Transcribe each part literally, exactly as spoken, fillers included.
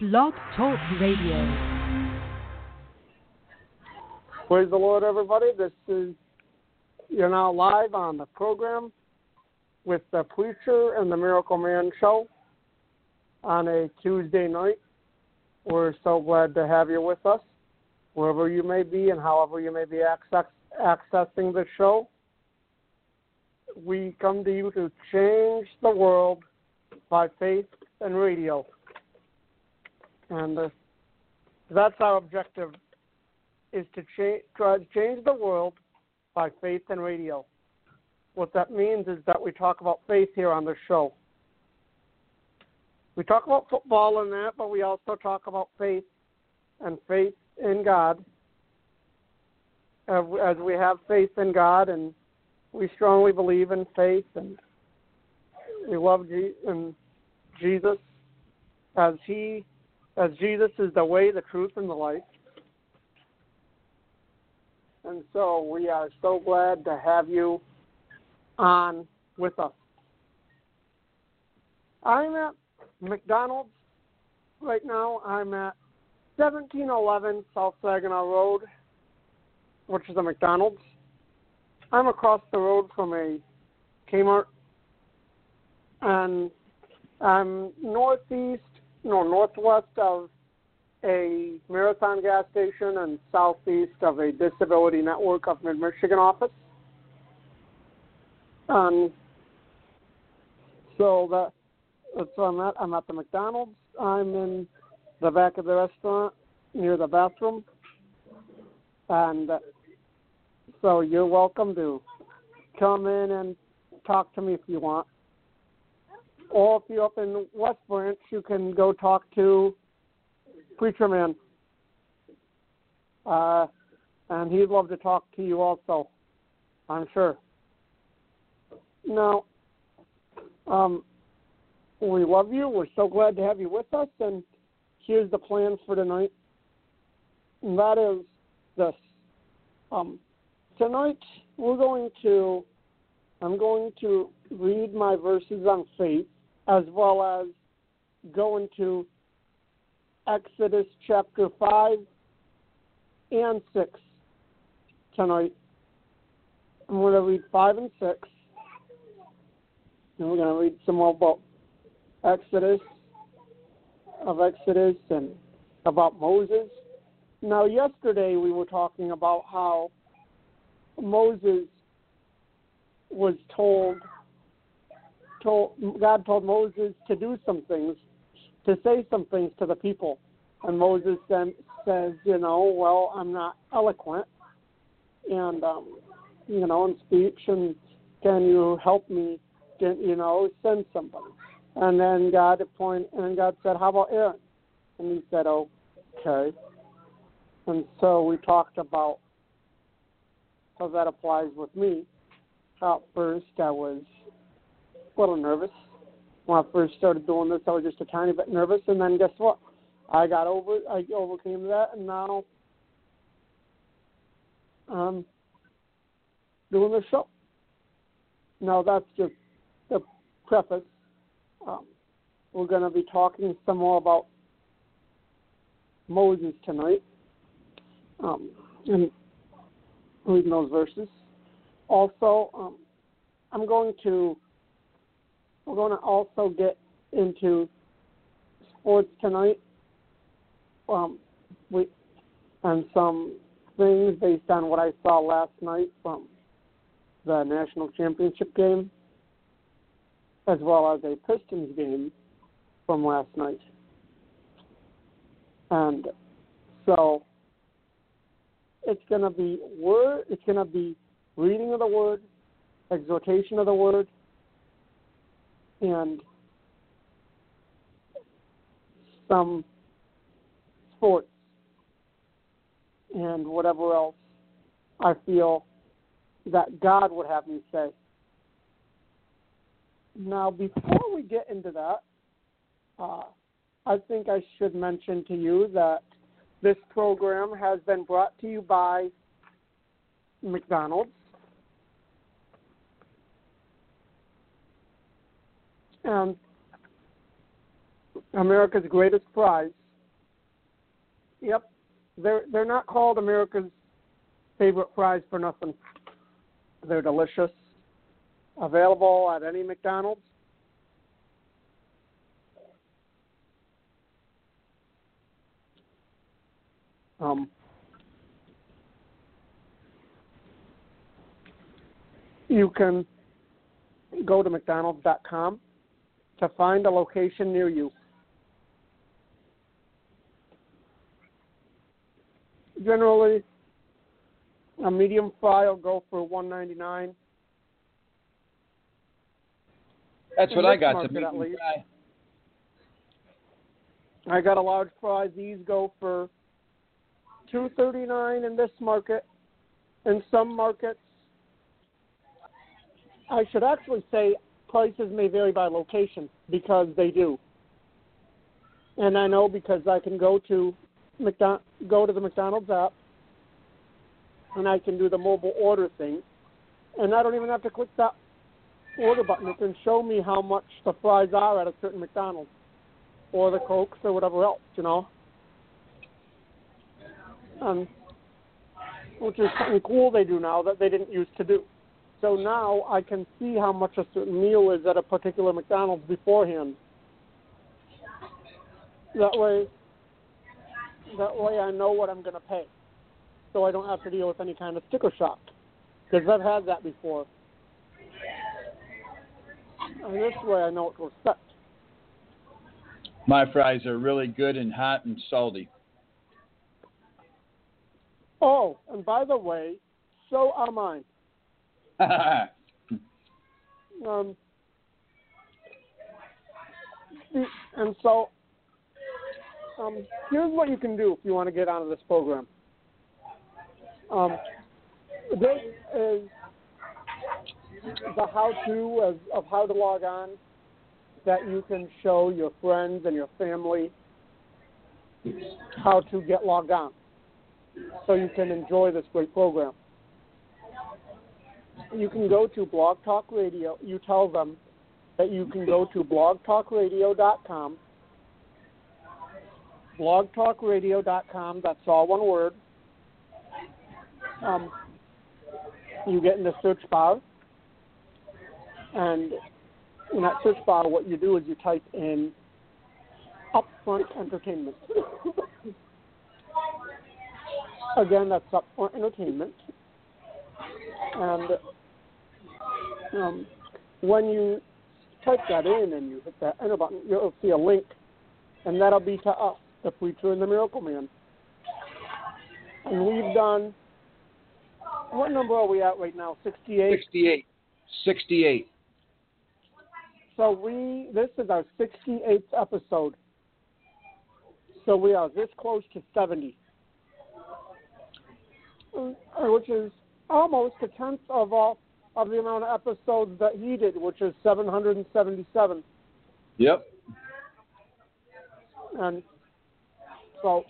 Blog Talk Radio. Praise the Lord, everybody. This is, you're now live on the program with the Preacher and the Miracle Man show on a Tuesday night. We're so glad to have you with us, wherever you may be and however you may be access, accessing the show. We come to you to change the world by faith and radio. And uh, that's our objective, is to cha- try to change the world by faith and radio. What that means is that we talk about faith here on the show. We talk about football and that, but we also talk about faith and faith in God. As we have faith in God, and we strongly believe in faith, and we love Je- and Jesus as He, as Jesus is the way, the truth, and the life. And so we are so glad to have you on with us. I'm at McDonald's right now. I'm at seventeen eleven South Saginaw Road, which is a McDonald's. I'm across the road from a Kmart, and I'm northeast, no, northwest of a Marathon gas station and southeast of a Disability Network of Mid-Michigan office. Um, so that, that's where I'm at. I'm at the McDonald's. I'm in the back of the restaurant near the bathroom. And uh, so you're welcome to come in and talk to me if you want. Or if you're up in West Branch, you can go talk to Preacher Man. Uh, and he'd love to talk to you also, I'm sure. Now, um, we love you. We're so glad to have you with us. And here's the plan for tonight. And that is this. Um, tonight, we're going to, I'm going to read my verses on faith, as well as go into Exodus chapter five and six tonight. I'm going to read five and six, and we're going to read some more about Exodus, of Exodus, and about Moses. Now, yesterday we were talking about how Moses was told, told God told Moses to do some things, to say some things to the people. And Moses then says, you know, well, I'm not eloquent, and, um, you know, in speech, and can you help me, get, you know, send somebody? And then God appointed, and God said, how about Aaron? And he said, okay. And so we talked about how that applies with me. At first, I was a little nervous. When I first started doing this, I was just a tiny bit nervous, and then guess what? I got over it. I overcame that, and now I'm doing the show. Now, that's just the preface. Um, we're going to be talking some more about Moses tonight, um, and reading those verses. Also, um, I'm going to We're going to also get into sports tonight, um, we, and some things based on what I saw last night from the national championship game, as well as a Pistons game from last night. And so it's going to be word. It's going to be reading of the word, exhortation of the word, and some sports and whatever else I feel that God would have me say. Now, before we get into that, uh, I think I should mention to you that this program has been brought to you by McDonald's. And America's greatest prize Yep. They're they're not called America's favorite fries for nothing. They're delicious. Available at any McDonald's. Um, you can go to mcdonalds dot com to find a location near you. Generally, a medium fry will go for one ninety-nine. That's In what I this got. market, To at least. fry. I got a large fry. These go for two thirty-nine in this market. In some markets, I should actually say prices may vary by location, because they do. And I know because I can go to McDon- go to the McDonald's app, and I can do the mobile order thing, and I don't even have to click that order button. It can show me how much the fries are at a certain McDonald's, or the Cokes, or whatever else, you know. Um, which is something cool they do now that they didn't used to do. So now I can see how much a certain meal is at a particular McDonald's beforehand. That way, that way I know what I'm going to pay, so I don't have to deal with any kind of sticker shock, because I've had that before. And this way I know what to expect. My fries are really good and hot and salty. Oh, and by the way, so are mine. um, and so, um, here's what you can do if you want to get onto this program. Um, this is the how-to of, of how to log on that you can show your friends and your family how to get logged on, so you can enjoy this great program. You can go to Blog Talk Radio. You tell them that you can go to blog talk radio dot com. blog talk radio dot com, that's all one word. Um, you get in the search bar, and in that search bar, what you do is you type in Upfront Entertainment. Again, that's Upfront Entertainment. And um, when you type that in and you hit that enter button, you'll see a link, and that'll be to us, the Preacher and the Miracle Man. And we've done, what number are we at right now? sixty-eight? sixty-eight. sixty-eight. So we, this is our sixty-eighth episode. So we are this close to seventy, which is almost a tenth of all of the amount of episodes that he did, which is seven hundred seventy-seven. Yep. And so,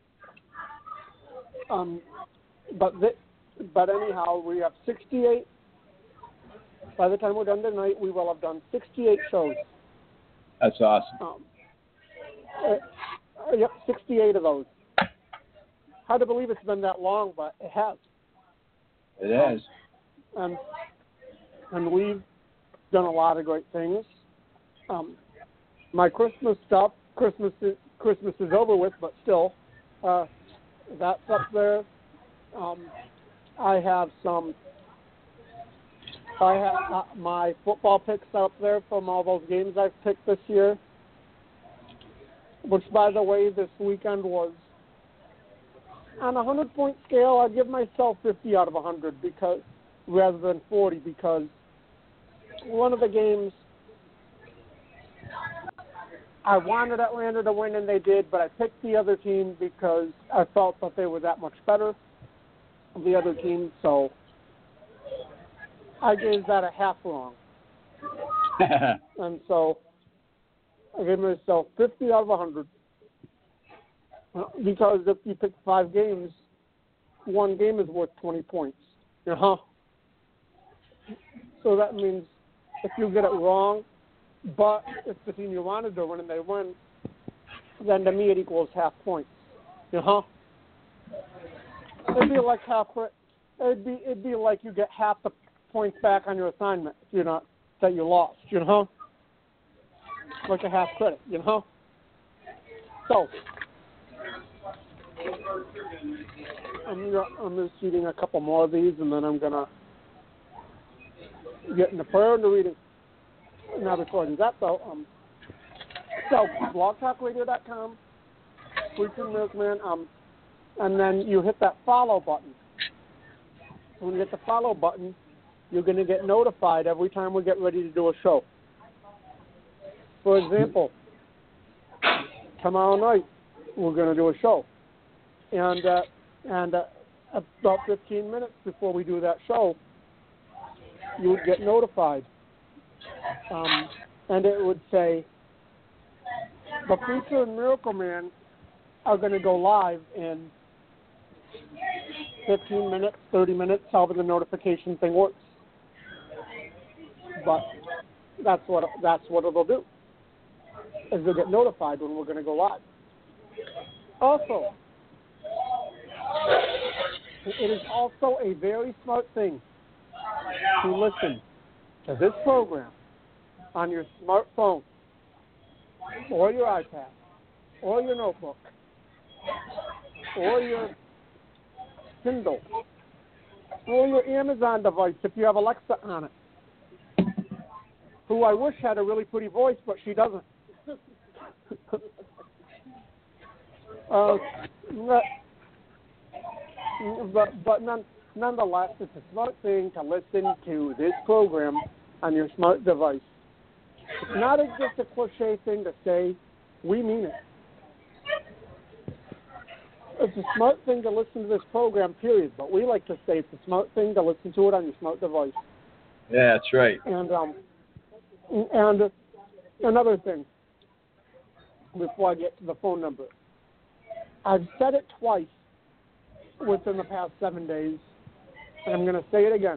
um, but th- but anyhow, we have sixty-eight. By the time we're done tonight, we will have done sixty-eight shows. That's awesome. Um, uh, uh, yep, sixty-eight of those. Hard to believe it's been that long, but it has. It has. Um, and we've done a lot of great things. Um, my Christmas stuff, Christmas is, Christmas is over with, but still, uh, that's up there. Um, I have some, I have uh, my football picks up there from all those games I've picked this year, which, by the way, this weekend was, on a hundred-point scale, I'd give myself fifty out of one hundred because, rather than forty, because one of the games I wanted Atlanta to win, and they did, but I picked the other team because I felt that they were that much better than the other team, so I gave that a half wrong. And so I gave myself fifty out of one hundred. Because if you pick five games, one game is worth twenty points. You know? So that means if you get it wrong, but if the team you wanted to win and they win, then to me it equals half points. You know? It'd be like half. It'd be it'd be like you get half the points back on your assignment. You know that you lost. You know, like a half credit. You know. So I'm gonna, I'm just eating a couple more of these, and then I'm gonna get in the prayer and the reading. Now before I do that, though, um, so blog talk radio dot com, Preacher Milkman, um, and then you hit that follow button. So when you hit the follow button, you're going to get notified every time we get ready to do a show. For example, tomorrow night we're going to do a show, and uh, and uh, about fifteen minutes before we do that show, you would get notified. Um, and it would say, the Preacher and Miracle Man are going to go live in fifteen minutes, thirty minutes, however the notification thing works. But that's what that's what it'll do, is they'll get notified when we're going to go live. Also, it is also a very smart thing to listen to this program on your smartphone or your iPad or your notebook or your Kindle or your Amazon device if you have Alexa on it, who I wish had a really pretty voice, but she doesn't. uh, but but none, nonetheless, it's a smart thing to listen to this program on your smart device. It's not a, just a cliche thing to say. We mean it. It's a smart thing to listen to this program, period. But we like to say it's a smart thing to listen to it on your smart device. Yeah, that's right. And um, and another thing, before I get to the phone number, I've said it twice within the past seven days, and I'm going to say it again.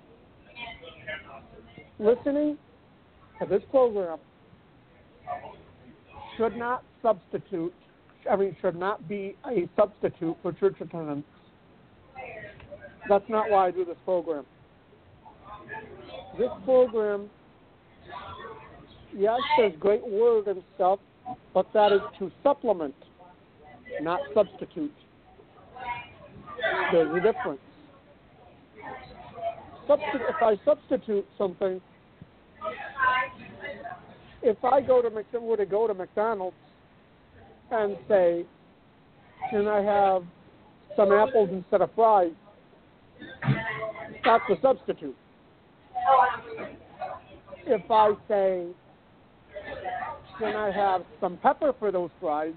Listening to this program should not substitute, I mean, should not be a substitute for church attendance. That's not why I do this program. This program, yes, there's great word and stuff, but that is to supplement, not substitute. There's a difference. Substi- if I substitute something, if I go to Mc- were to go to McDonald's and say, can I have some apples instead of fries, that's a substitute. If I say, can I have some pepper for those fries,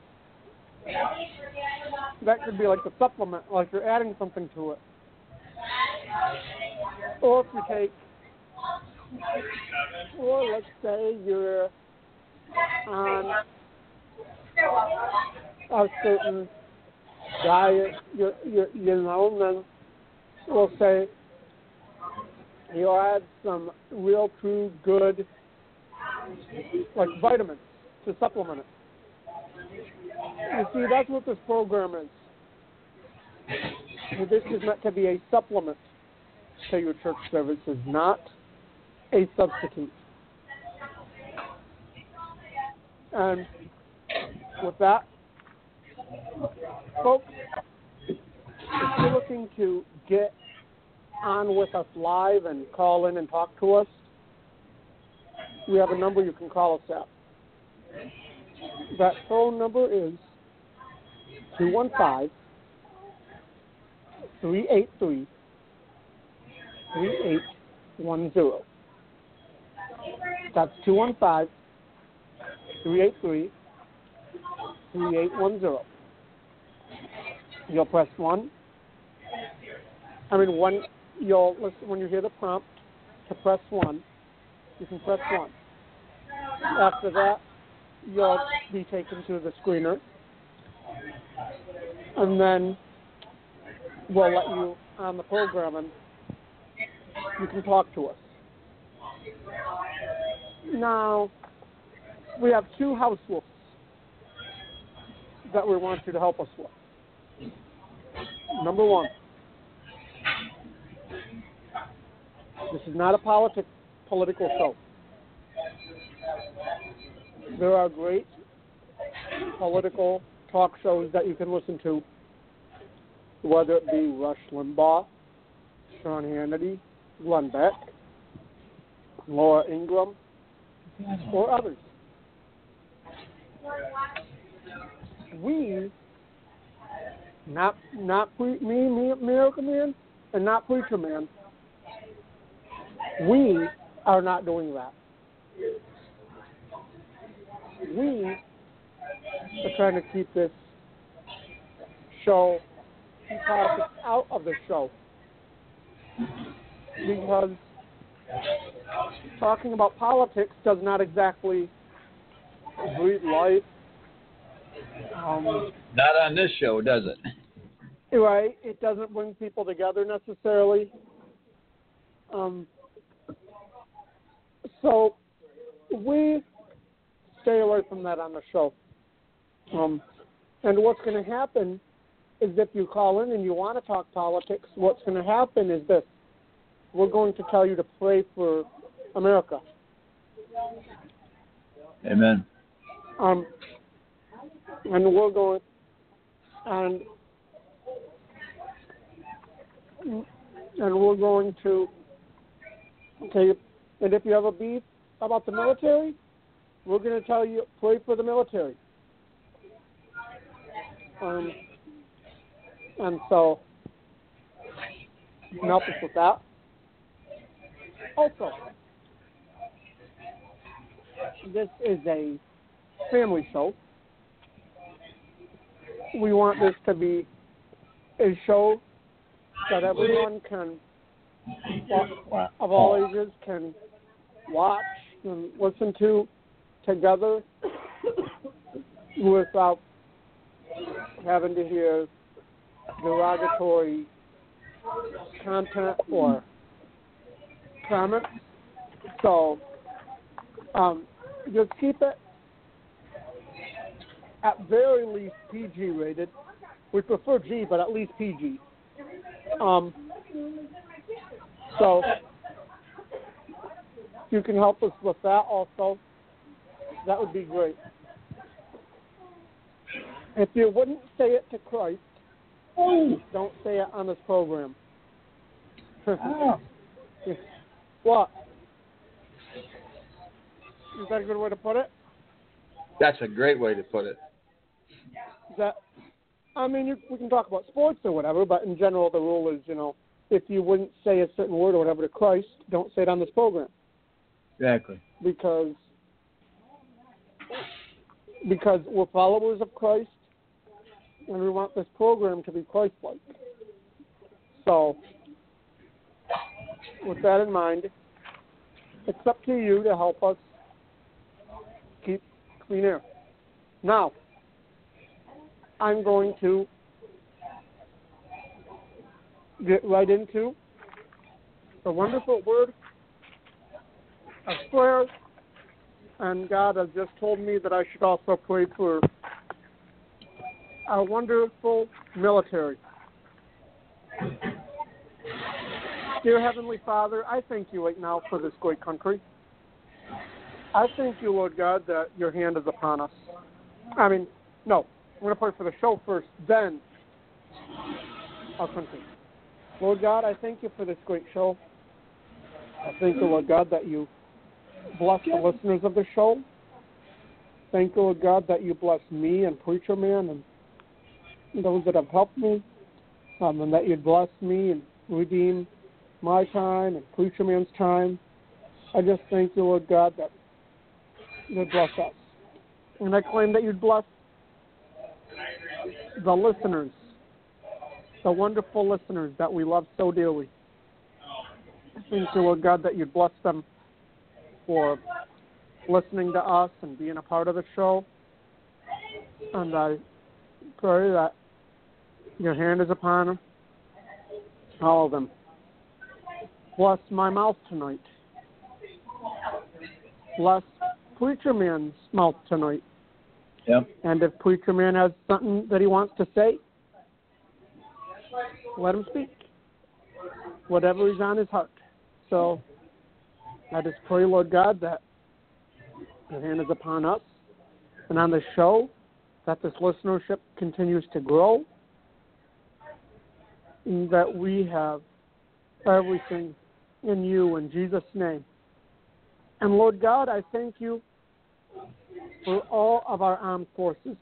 that could be like the supplement, like you're adding something to it. Or if you take, or let's say you're on a certain diet, you you you know, and then we'll say you add some real true good, like vitamins to supplement it. You see, that's what this program is. This is meant to be a supplement to your church services, not a substitute. And with that, folks, if you're looking to get on with us live and call in and talk to us, we have a number you can call us at. That phone number is two one five, three eight three, three eight one zero. That's two one five, three eight three, three eight one zero. You'll press one. I mean, one. You'll listen when you hear the prompt to press one. You can press one. After that, you'll be taken to the screener, and then we'll let you on the program, and you can talk to us. Now, we have two house rules that we want you to help us with. Number one, this is not a politic, political show. There are great political talk shows that you can listen to, whether it be Rush Limbaugh, Sean Hannity, Glenn Beck, Laura Ingraham, or others. We, not not pre, me, me, American Man, and not Preacher Man, we are not doing that. We are trying to keep this show, keep politics out of the show. Because talking about politics does not exactly breathe life. Um, Not on this show, does it? Right. It doesn't bring people together necessarily. Um, so we stay away from that on the show. Um, and what's going to happen is if you call in and you want to talk politics, what's going to happen is this. We're going to tell you to pray for America. Amen. Um, and we're going, and and we're going to, okay, and if you have a beef about the military, we're going to tell you, pray for the military. Um, and so, you can help us with that. Also, this is a family show. We want this to be a show that everyone can, of all ages, can watch and listen to together without having to hear derogatory content or comments. So, um, just keep it at very least P G rated. We prefer G, but at least P G. Um, so, if you can help us with that also, that would be great. If you wouldn't say it to Christ, don't say it on this program. What? Is that a good way to put it? That's a great way to put it. Is that, I mean, you, we can talk about sports or whatever, but in general, the rule is, you know, if you wouldn't say a certain word or whatever to Christ, don't say it on this program. Exactly. Because because we're followers of Christ, and we want this program to be Christ-like. So, with that in mind, it's up to you to help us keep clean air. Now, I'm going to get right into the wonderful word of prayer, and God has just told me that I should also pray for our wonderful military. Dear Heavenly Father, I thank you right now for this great country. I thank you, Lord God, that your hand is upon us. I mean, no, I'm going to pray for the show first, then our country. Lord God, I thank you for this great show. I thank you, Lord God, that you bless the listeners of the show. Thank you, Lord God, that you bless me and Preacher Man and those that have helped me, um, and that you'd bless me and redeem my time and Preacher Man's time. I just thank you, Lord God, that you'd bless us. And I claim that you'd bless the listeners, the wonderful listeners that we love so dearly. I thank you, Lord God, that you'd bless them for listening to us and being a part of the show. And I pray that your hand is upon them, all of them. Bless my mouth tonight. Bless Preacher Man's mouth tonight. Yep. And if Preacher Man has something that he wants to say, let him speak. Whatever is on his heart. So I just pray, Lord God, that your hand is upon us and on the show, that this listenership continues to grow, and that we have everything in you in Jesus' name. And Lord God, I thank you for all of our armed forces.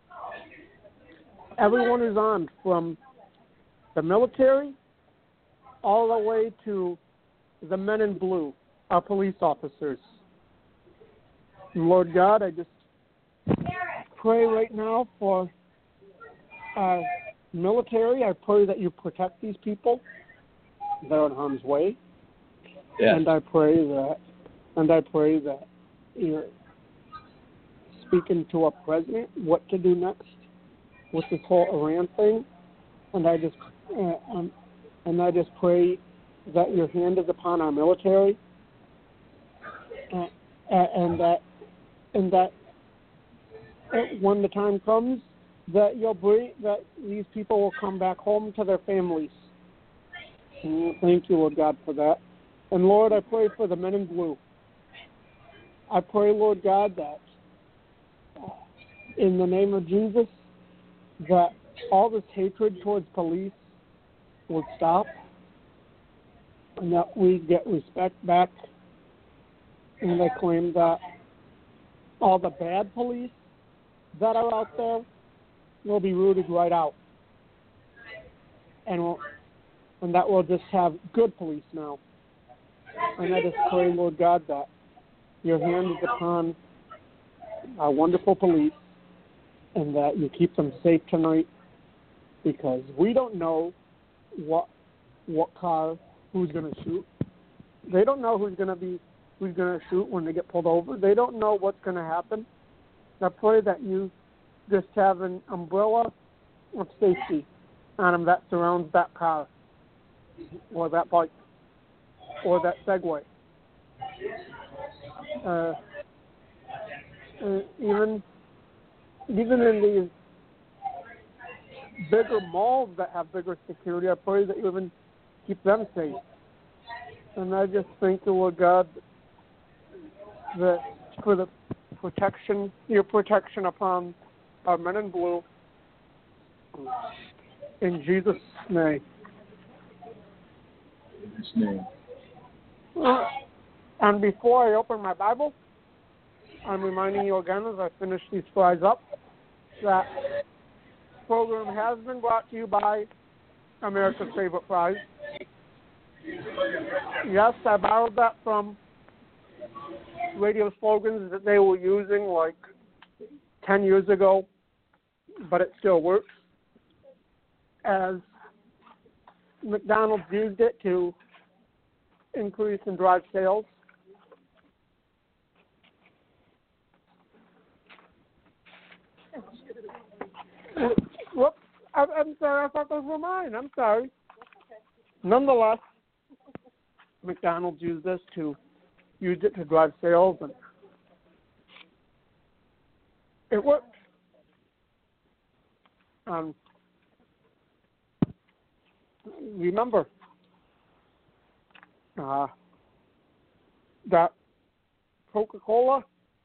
Everyone is armed, from the military all the way to the men in blue, our police officers. And Lord God, I just pray right now for our military. I pray that you protect these people that are in harm's way. Yes. And I pray that, and I pray that you're speaking to a president what to do next with this whole Iran thing. And I just, uh, um, and I just pray that your hand is upon our military, uh, and that, and that when the time comes, that you'll bring, that these people will come back home to their families. And thank you, Lord God, for that. And Lord, I pray for the men in blue. I pray, Lord God, that uh, in the name of Jesus, that all this hatred towards police would stop, and that we get respect back. And I claim that all the bad police that are out there will be rooted right out, and we'll, and that we'll just have good police now. And I just pray, Lord God, that your hand is upon our wonderful police, and that you keep them safe tonight, because we don't know what what car who's going to shoot. They don't know who's going to be who's going to shoot when they get pulled over. They don't know what's going to happen. I pray that you just have an umbrella of safety on them that surrounds that car, or that bike, or that Segway. Uh, uh, even even in these bigger malls that have bigger security, I pray that you even keep them safe. And I just thank you, Lord God, that for the protection, your protection upon our men in blue. In Jesus' name. In His name. Uh, and before I open my Bible, I'm reminding you again as I finish these slides up that this program has been brought to you by America's Favorite Fries. Yes, I borrowed that from radio slogans that they were using like ten years ago, but it still works, as McDonald's used it to increase and drive sales. Whoops, I, I'm sorry, I thought those were mine. I'm sorry. Nonetheless, McDonald's used this to use it to drive sales, and it worked. Um, remember uh, that Coca-Cola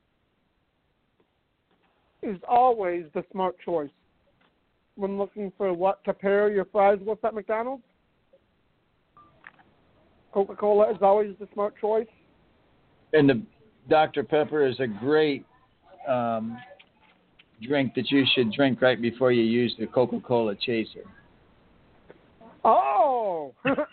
is always the smart choice when looking for what to pair your fries with at McDonald's. Coca-Cola is always the smart choice. And the Doctor Pepper is a great um, drink that you should drink right before you use the Coca-Cola chaser. Oh! Doctor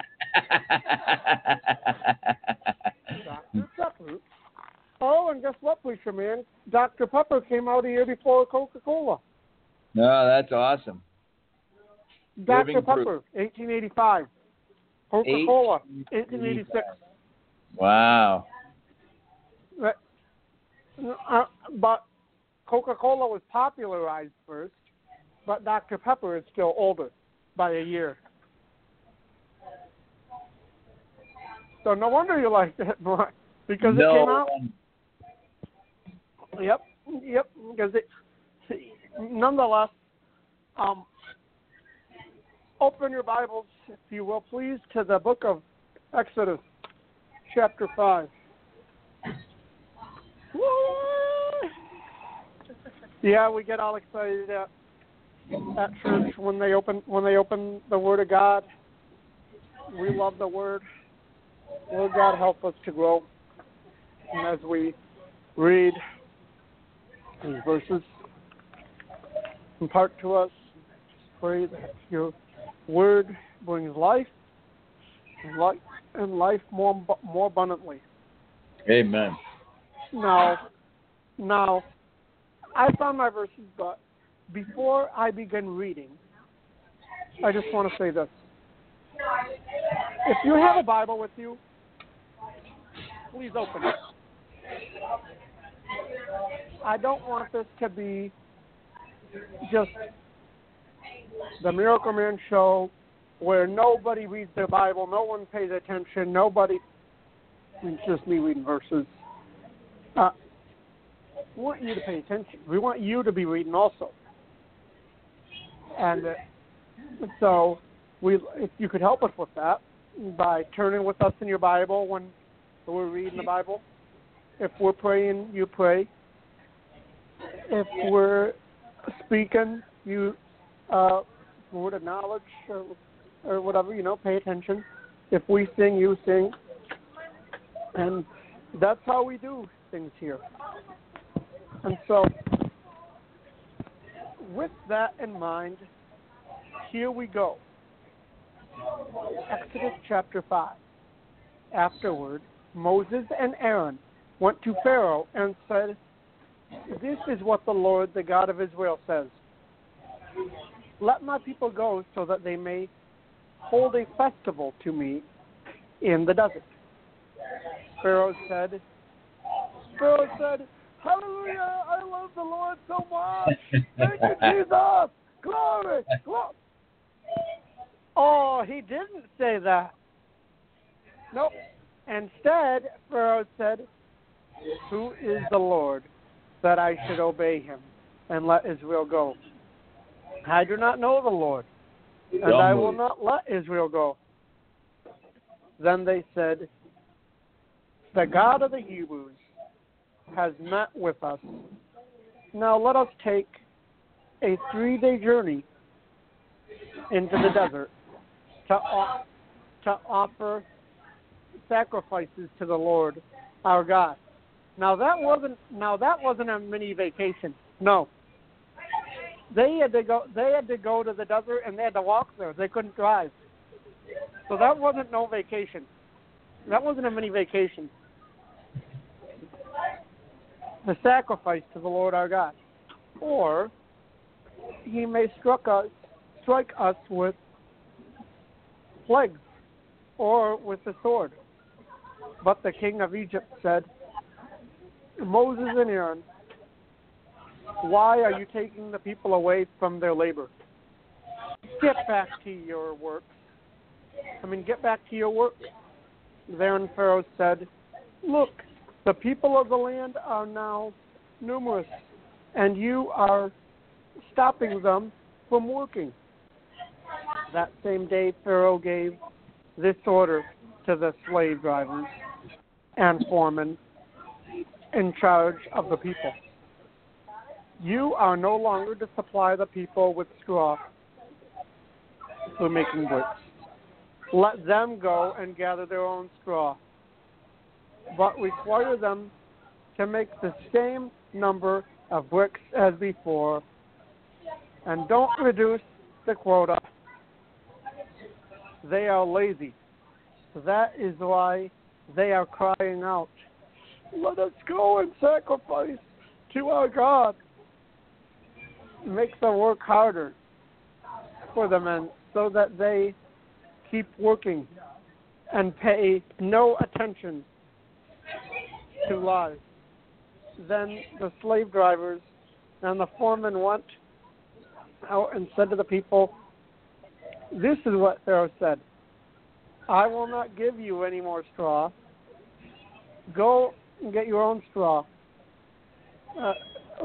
Pepper. Oh, and guess what, Preacher Man? Doctor Pepper came out a year before Coca-Cola. No, that's awesome. Doctor Living Pepper, proof. eighteen eighty-five. Coca-Cola, eighteen eighty-six. Wow. But, uh, but Coca-Cola was popularized first, but Doctor Pepper is still older by a year. So no wonder you liked it more, because no. it came out. Yep, yep. Because it, nonetheless, um, open your Bibles, if you will, please, to the book of Exodus, chapter five. Yeah, we get all excited at, at church when they open when they open the Word of God. We love the Word. Lord God, help us to grow. And as we read these verses, impart to us, pray that your Word brings life and life, and life more more abundantly. Amen. Now, now, I found my verses, but before I begin reading, I just want to say this. If you have a Bible with you, please open it. I don't want this to be just the Miracle Man show where nobody reads their Bible, no one pays attention, nobody, it's just me reading verses. Uh, we want you to pay attention. We want you to be reading also. And uh, so we, if you could help us with that by turning with us in your Bible when we're reading the Bible. If we're praying, you pray. If we're speaking, you uh, word of knowledge or, or whatever, you know, pay attention. If we sing, you sing. And that's how we do things here. And so, with that in mind, here we go. Exodus chapter five. Afterward, Moses and Aaron went to Pharaoh and said, "This is what the Lord, the God of Israel, says. Let my people go so that they may hold a festival to me in the desert." Pharaoh said, Pharaoh said, "Hallelujah, I love the Lord so much. Thank you, Jesus. Glory, glory." Oh, he didn't say that. Nope. Instead, Pharaoh said, "Who is the Lord that I should obey him and let Israel go? I do not know the Lord, and I will not let Israel go." Then they said, "The God of the Hebrews has met with us. Now let us take a three-day journey into the desert to, o- to offer sacrifices to the Lord our God." Now that wasn't now that wasn't a mini vacation. No. They had to go they had to go to the desert and they had to walk there. They couldn't drive. So that wasn't no vacation. That wasn't a mini vacation. The sacrifice to the Lord our God. Or he may struck us strike us with plagues or with the sword. But the king of Egypt said, "Moses and Aaron, why are you taking the people away from their labor? Get back to your work. I mean, get back to your work." Then Pharaoh said, "Look, the people of the land are now numerous, and you are stopping them from working." That same day, Pharaoh gave this order to the slave drivers and foremen in charge of the people: "You are no longer to supply the people with straw for making bricks. Let them go and gather their own straw, but require them to make the same number of bricks as before, and don't reduce the quota. They are lazy. That is why they are crying out, 'Let us go and sacrifice to our God.'" It makes the work harder for the men so that they keep working and pay no attention to lies. Then the slave drivers and the foremen went out and said to the people, "This is what Pharaoh said: I will not give you any more straw. Go and get your own straw uh,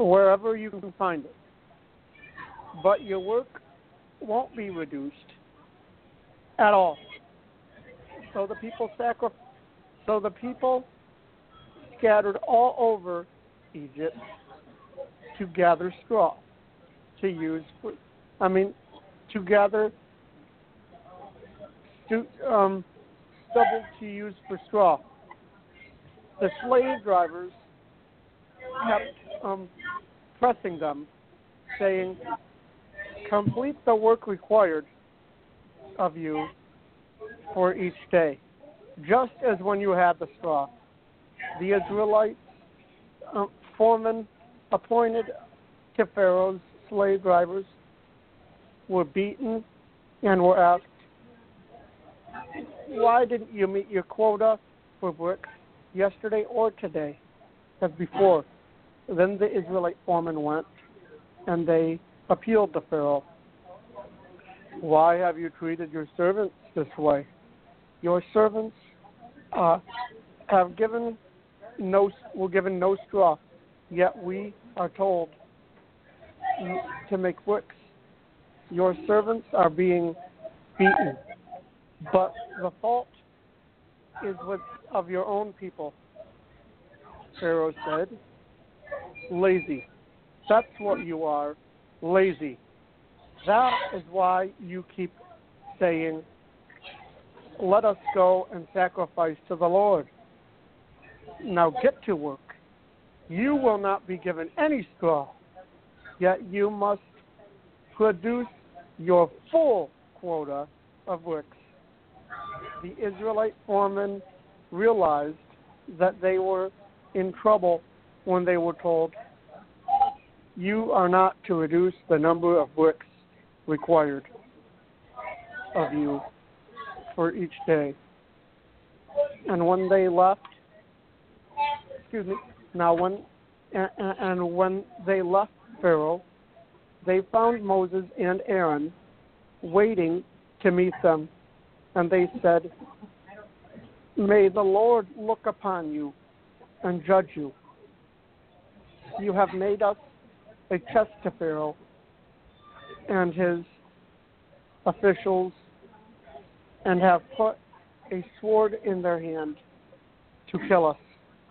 wherever you can find it. But your work won't be reduced at all. So the people sacri- So the people scattered all over Egypt to gather straw, to use, for, I mean, to gather to, um, stubble to use for straw. The slave drivers kept um, pressing them, saying, complete the work required of you for each day, just as when you had the straw. The Israelites, um, foremen appointed to Pharaoh's slave drivers, were beaten and were asked, why didn't you meet your quota for bricks yesterday or today as before? Then the Israelite foreman went and they appealed to Pharaoh. Why have you treated your servants this way? Your servants uh, have given no, were given no straw, yet we are told to make bricks. Your servants are being beaten, but the fault is with of your own people. Pharaoh said, lazy. That's what you are, lazy. That is why you keep saying, let us go and sacrifice to the Lord. Now get to work. You will not be given any straw, yet you must produce your full quota of bricks. The Israelite foremen realized that they were in trouble when they were told, you are not to reduce the number of bricks required of you for each day. And when they left, excuse me, now when, and, and when they left Pharaoh, they found Moses and Aaron waiting to meet them. And they said, may the Lord look upon you and judge you. You have made us a test to Pharaoh and his officials and have put a sword in their hand to kill us.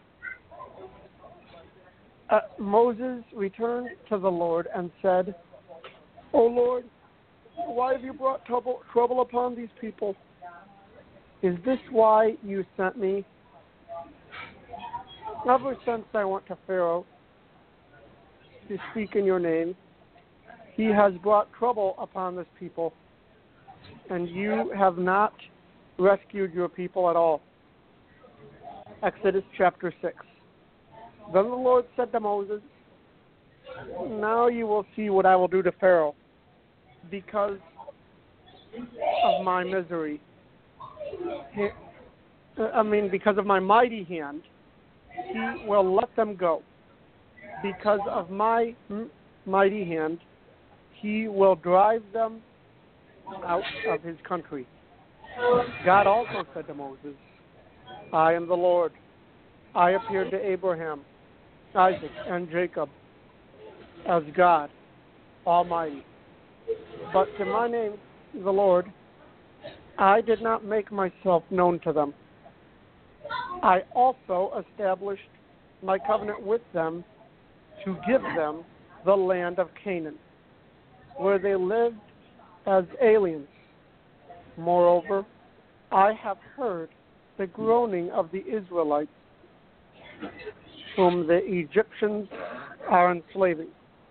Uh, Moses returned to the Lord and said, O Lord, why have you brought trouble, trouble upon these people? Is this why you sent me? Ever since I went to Pharaoh to speak in your name, he has brought trouble upon this people, and you have not rescued your people at all. Exodus chapter six. Then the Lord said to Moses, now you will see what I will do to Pharaoh because of my misery. He, I mean, because of my mighty hand, he will let them go. Because of my mighty hand, he will drive them out of his country. God also said to Moses, I am the Lord. I appeared to Abraham, Isaac, and Jacob as God Almighty. But to my name, the Lord, I did not make myself known to them. I also established my covenant with them to give them the land of Canaan, where they lived as aliens. Moreover, I have heard the groaning of the Israelites, whom the Egyptians are enslaving.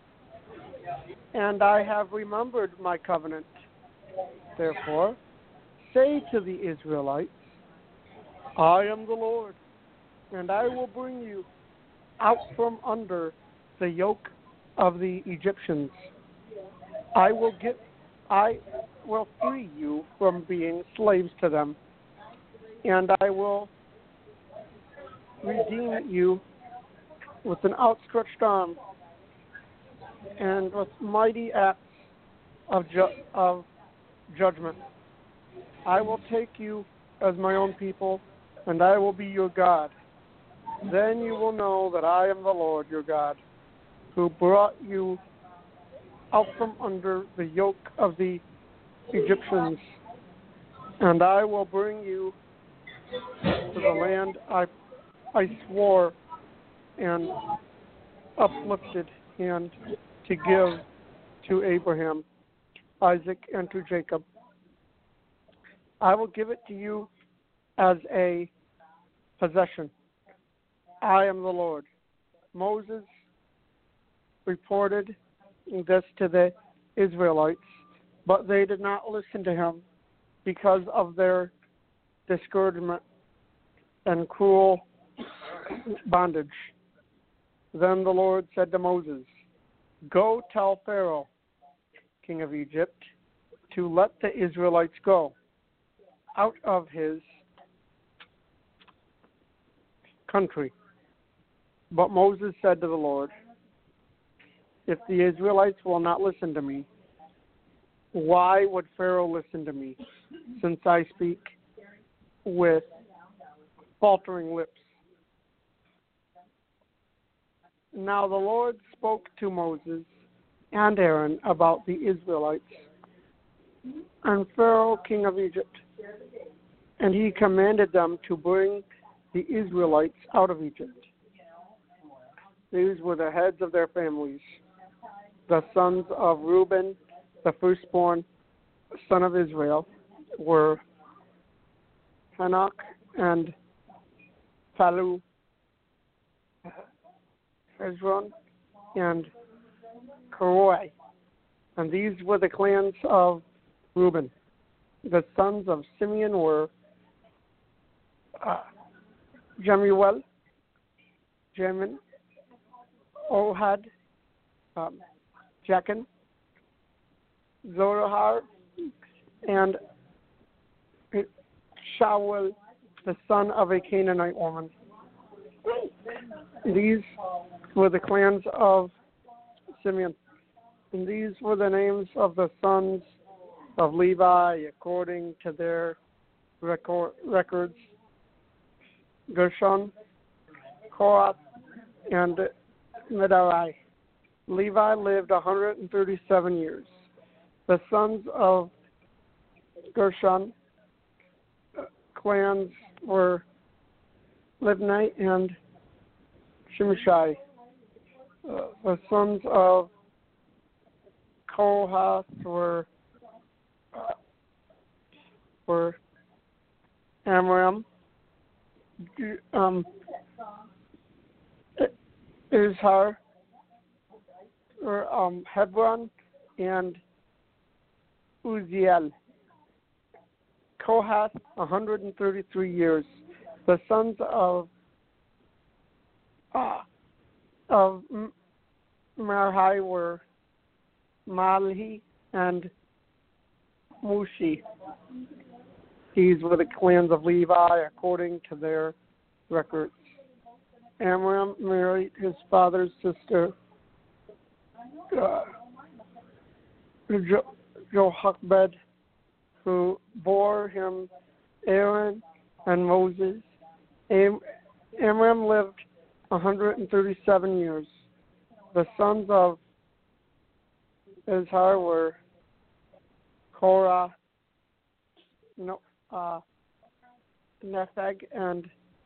And I have remembered my covenant. Therefore, say to the Israelites, I am the Lord, and I will bring you out from under the yoke of the Egyptians. I will get, I will free you from being slaves to them, and I will redeem you with an outstretched arm and with mighty acts of ju- of judgment. I will take you as my own people, and I will be your God. Then you will know that I am the Lord your God, who brought you out from under the yoke of the Egyptians. And I will bring you to the land I, I swore and uplifted hand to give to Abraham, Isaac, and to Jacob. I will give it to you as a possession. I am the Lord. Moses reported this to the Israelites, but they did not listen to him because of their discouragement and cruel bondage. Then the Lord said to Moses, "Go tell Pharaoh, king of Egypt, to let the Israelites go out of his country." But Moses said to the Lord, "If the Israelites will not listen to me, why would Pharaoh listen to me, since I speak with faltering lips?" Now the Lord spoke to Moses and Aaron about the Israelites and Pharaoh, king of Egypt, and he commanded them to bring the Israelites out of Egypt. These were the heads of their families. The sons of Reuben, the firstborn son of Israel, were Hanok and Phalu, Hezron, and Koroi. And these were the clans of Reuben. The sons of Simeon were uh, Jemuel, Jamin, Ohad, um, Jachin, Zorahar, and Shaul, the son of a Canaanite woman. These were the clans of Simeon. And these were the names of the sons of Levi according to their record, records: Gershon, Kohath, and Merari. Levi lived one hundred thirty-seven years. The sons of Gershon uh, clans were Libni and Shimshai. Uh, the sons of Kohath were uh, were Amram, um, Izhar, or um, Hebron, and Uziel. Kohath, one hundred thirty-three years. The sons of uh, of Merari were Malhi and Mushi. These were the clans of Levi according to their records. Amram married his father's sister, uh, jo- Jochebed, who bore him Aaron and Moses. Am- Amram lived one hundred thirty-seven years. The sons of Izhar were Korah, no, uh, Nepheg, and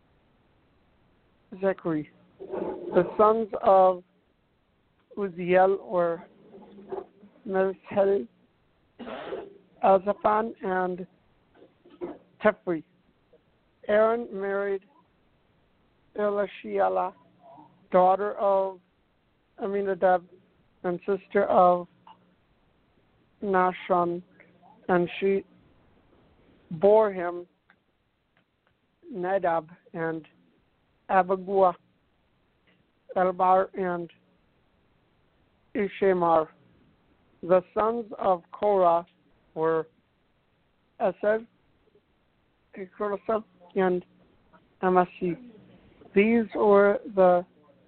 Zechari. The sons of Uziel were Melchel, Azaphan, and Tepri. Aaron married Elishiela, daughter of Aminadab and sister of Nashon, and she bore him Nadab and Abigu, Elbar, and Ishamar. The sons of Korah were Eser, Ekrosah, and Amasi. These were the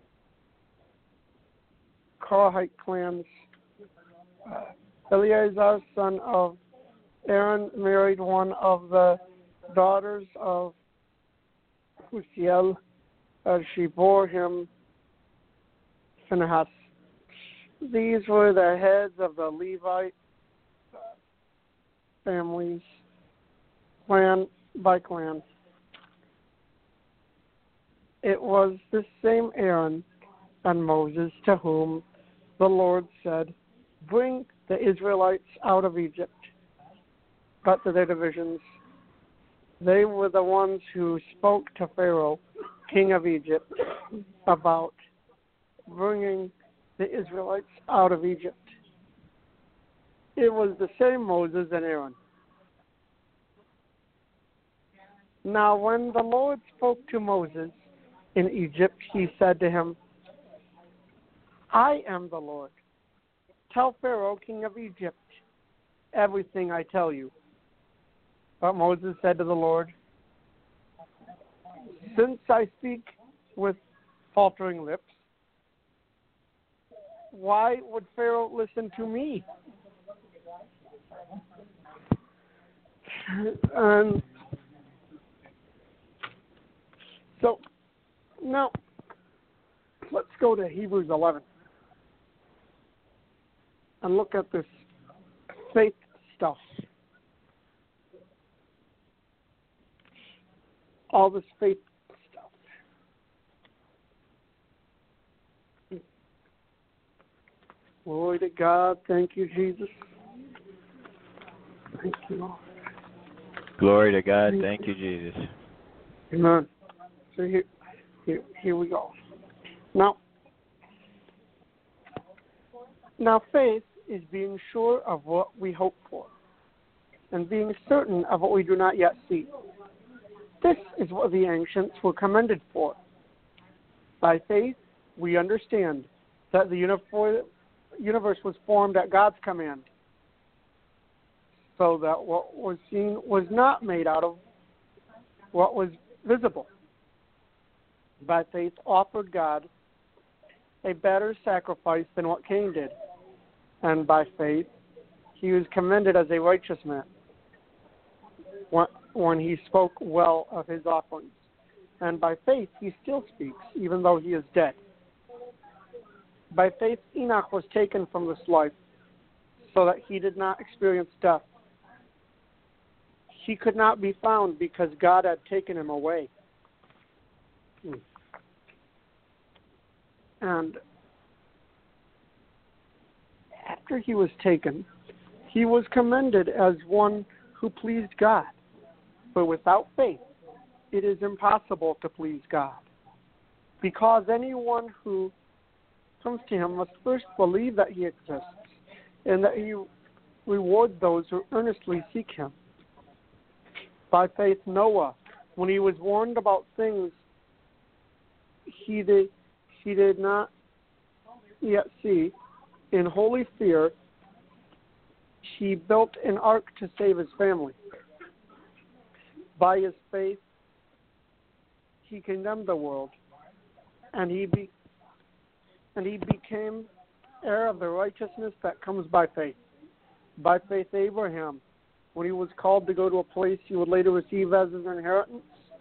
Korahite clans. Uh, Eleazar, son of Aaron, married one of the daughters of Uziel, as she bore him Phinehas. These were the heads of the Levite families. clan by clan. It was this same Aaron and Moses to whom the Lord said, "Bring the Israelites out of Egypt." But to their divisions, they were the ones who spoke to Pharaoh, king of Egypt, about bringing the Israelites out of Egypt. It was the same Moses and Aaron. Now when the Lord spoke to Moses in Egypt, he said to him, "I am the Lord. Tell Pharaoh, king of Egypt, everything I tell you." But Moses said to the Lord, "Since I speak with faltering lips, why would Pharaoh listen to me?" And so now let's go to Hebrews eleven and look at this faith stuff. All this faith stuff. Glory to God. Thank you, Jesus. Thank you, Lord. Glory to God. Thank you, Jesus. Amen. So here, here, here we go. Now, now faith is being sure of what we hope for and being certain of what we do not yet see. This is what the ancients were commended for. By faith, we understand that the universe was formed at God's command, so that what was seen was not made out of what was visible. By faith, offered God a better sacrifice than what Cain did, and by faith, he was commended as a righteous man when he spoke well of his offerings. And by faith, he still speaks, even though he is dead. By faith, Enoch was taken from this life so that he did not experience death. He could not be found because God had taken him away. And after he was taken, he was commended as one who pleased God. But without faith, it is impossible to please God, because anyone who comes to him must first believe that he exists and that he rewards those who earnestly seek him. By faith, Noah, when he was warned about things he did, he did not yet see, in holy fear, he built an ark to save his family. By his faith, he condemned the world, and he be, and he became heir of the righteousness that comes by faith. By faith, Abraham, when he was called to go to a place he would later receive as his inheritance,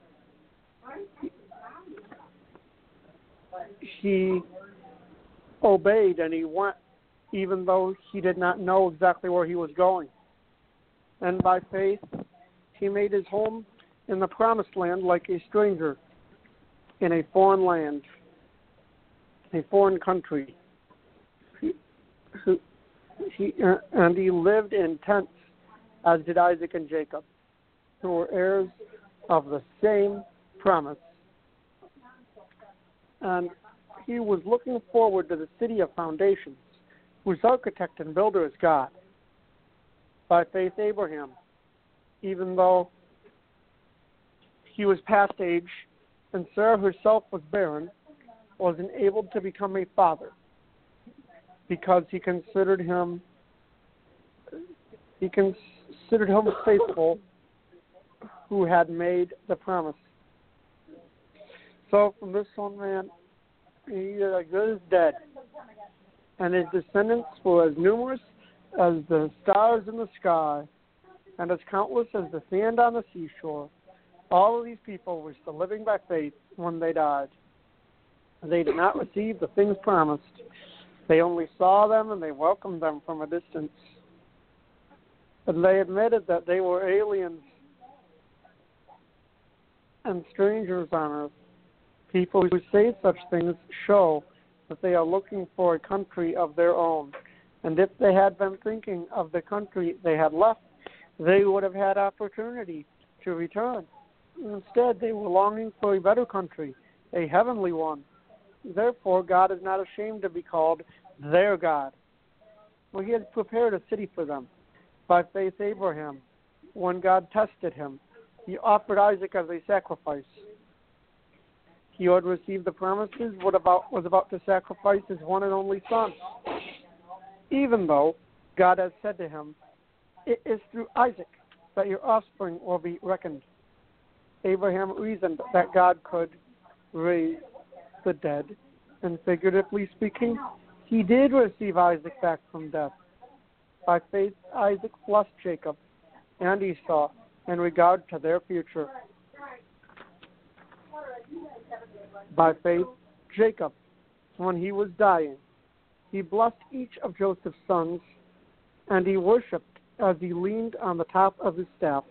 he obeyed and he went, even though he did not know exactly where he was going. And by faith, he made his home in the promised land like a stranger in a foreign land, a foreign country. He, he, he, and he lived in tents, as did Isaac and Jacob, who were heirs of the same promise. And he was looking forward to the city of foundations, whose architect and builder is God. By faith, Abraham, even though he was past age and Sarah herself was barren, was enabled to become a father, because he considered him he considered him faithful who had made the promise. So from this one man, he is as good as dead, and his descendants were as numerous as the stars in the sky, and as countless as the sand on the seashore. All of these people were still living by faith when they died. They did not receive the things promised. They only saw them and they welcomed them from a distance. And they admitted that they were aliens and strangers on earth. People who say such things show that they are looking for a country of their own. And if they had been thinking of the country they had left, they would have had opportunity to return. Instead, they were longing for a better country, a heavenly one. Therefore, God is not ashamed to be called their God. For he had prepared a city for them. By faith, Abraham, when God tested him, he offered Isaac as a sacrifice. He who had received the promises was about, was about to sacrifice his one and only son. Even though God has said to him, "It is through Isaac that your offspring will be reckoned." Abraham reasoned that God could raise the dead, and figuratively speaking, he did receive Isaac back from death. By faith, Isaac blessed Jacob and Esau in regard to their future. By faith, Jacob, when he was dying, he blessed each of Joseph's sons, and he worshipped as he leaned on the top of his staff.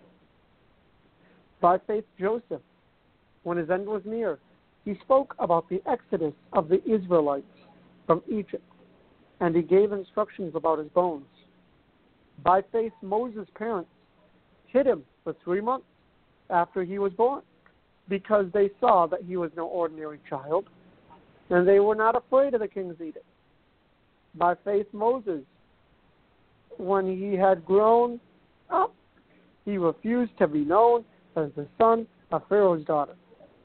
By faith, Joseph, when his end was near, he spoke about the exodus of the Israelites from Egypt, and he gave instructions about his bones. By faith, Moses' parents hid him for three months after he was born, because they saw that he was no ordinary child, and they were not afraid of the king's edict. By faith, Moses, when he had grown up, he refused to be known as the son of Pharaoh's daughter.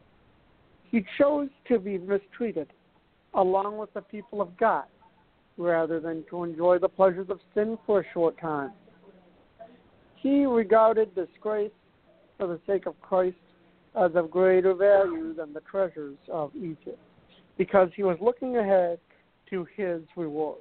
He chose to be mistreated along with the people of God rather than to enjoy the pleasures of sin for a short time. He regarded disgrace for the sake of Christ as of greater value than the treasures of Egypt, because he was looking ahead to his reward.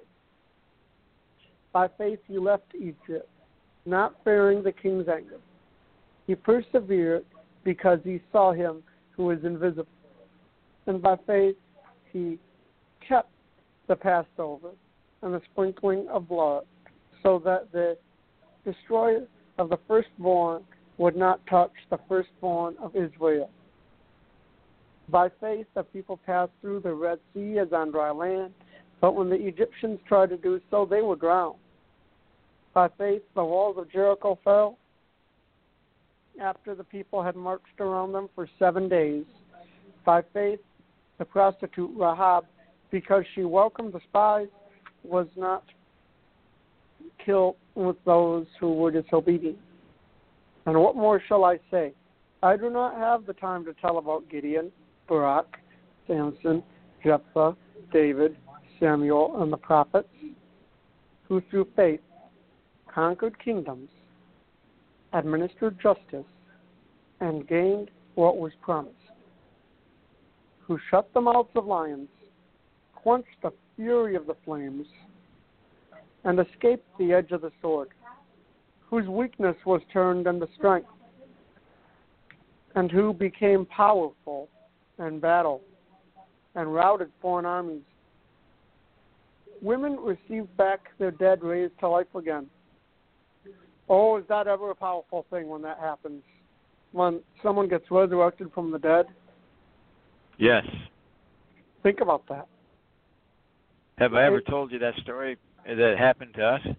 By faith he left Egypt, not fearing the king's anger. He persevered because he saw him who is invisible. And by faith he kept the Passover and the sprinkling of blood, so that the destroyer of the firstborn would not touch the firstborn of Israel. By faith the people passed through the Red Sea as on dry land, but when the Egyptians tried to do so, they were drowned. By faith the walls of Jericho fell after the people had marched around them for seven days. By faith the prostitute Rahab, because she welcomed the spies, was not killed with those who were disobedient. And what more shall I say? I do not have the time to tell about Gideon, Barak, Samson, Jephthah, David, Samuel, and the prophets, who through faith conquered kingdoms, administered justice, and gained what was promised, who shut the mouths of lions, quenched the fury of the flames, and escaped the edge of the sword, whose weakness was turned into strength, and who became powerful in battle and routed foreign armies. Women received back their dead raised to life again. Oh, is that ever a powerful thing when that happens? When someone gets resurrected from the dead? Yes. Think about that. Have I ever told you that story that happened to us?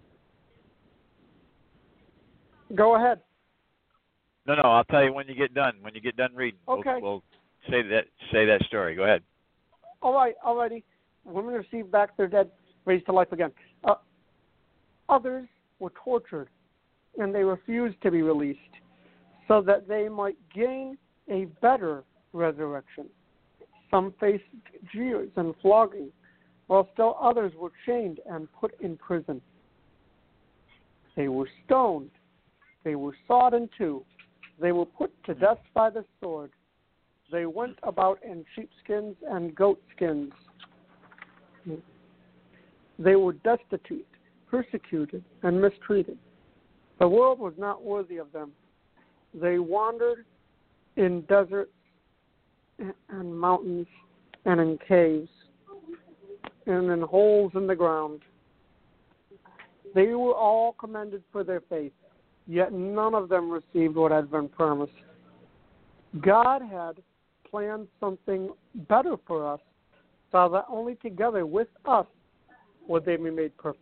Go ahead. No, no. I'll tell you when you get done. When you get done reading, okay. we'll, we'll say that say that story. Go ahead. All right, alrighty. Women received back their dead, raised to life again. Uh, others were tortured, and they refused to be released, so that they might gain a better resurrection. Some faced jeers and flogging, while still others were chained and put in prison. They were stoned. They were sawed in two. They were put to death by the sword. They went about in sheepskins and goatskins. They were destitute, persecuted, and mistreated. The world was not worthy of them. They wandered in deserts and mountains and in caves and in holes in the ground. They were all commended for their faith, yet none of them received what had been promised. God had planned something better for us, so that only together with us would they be made perfect.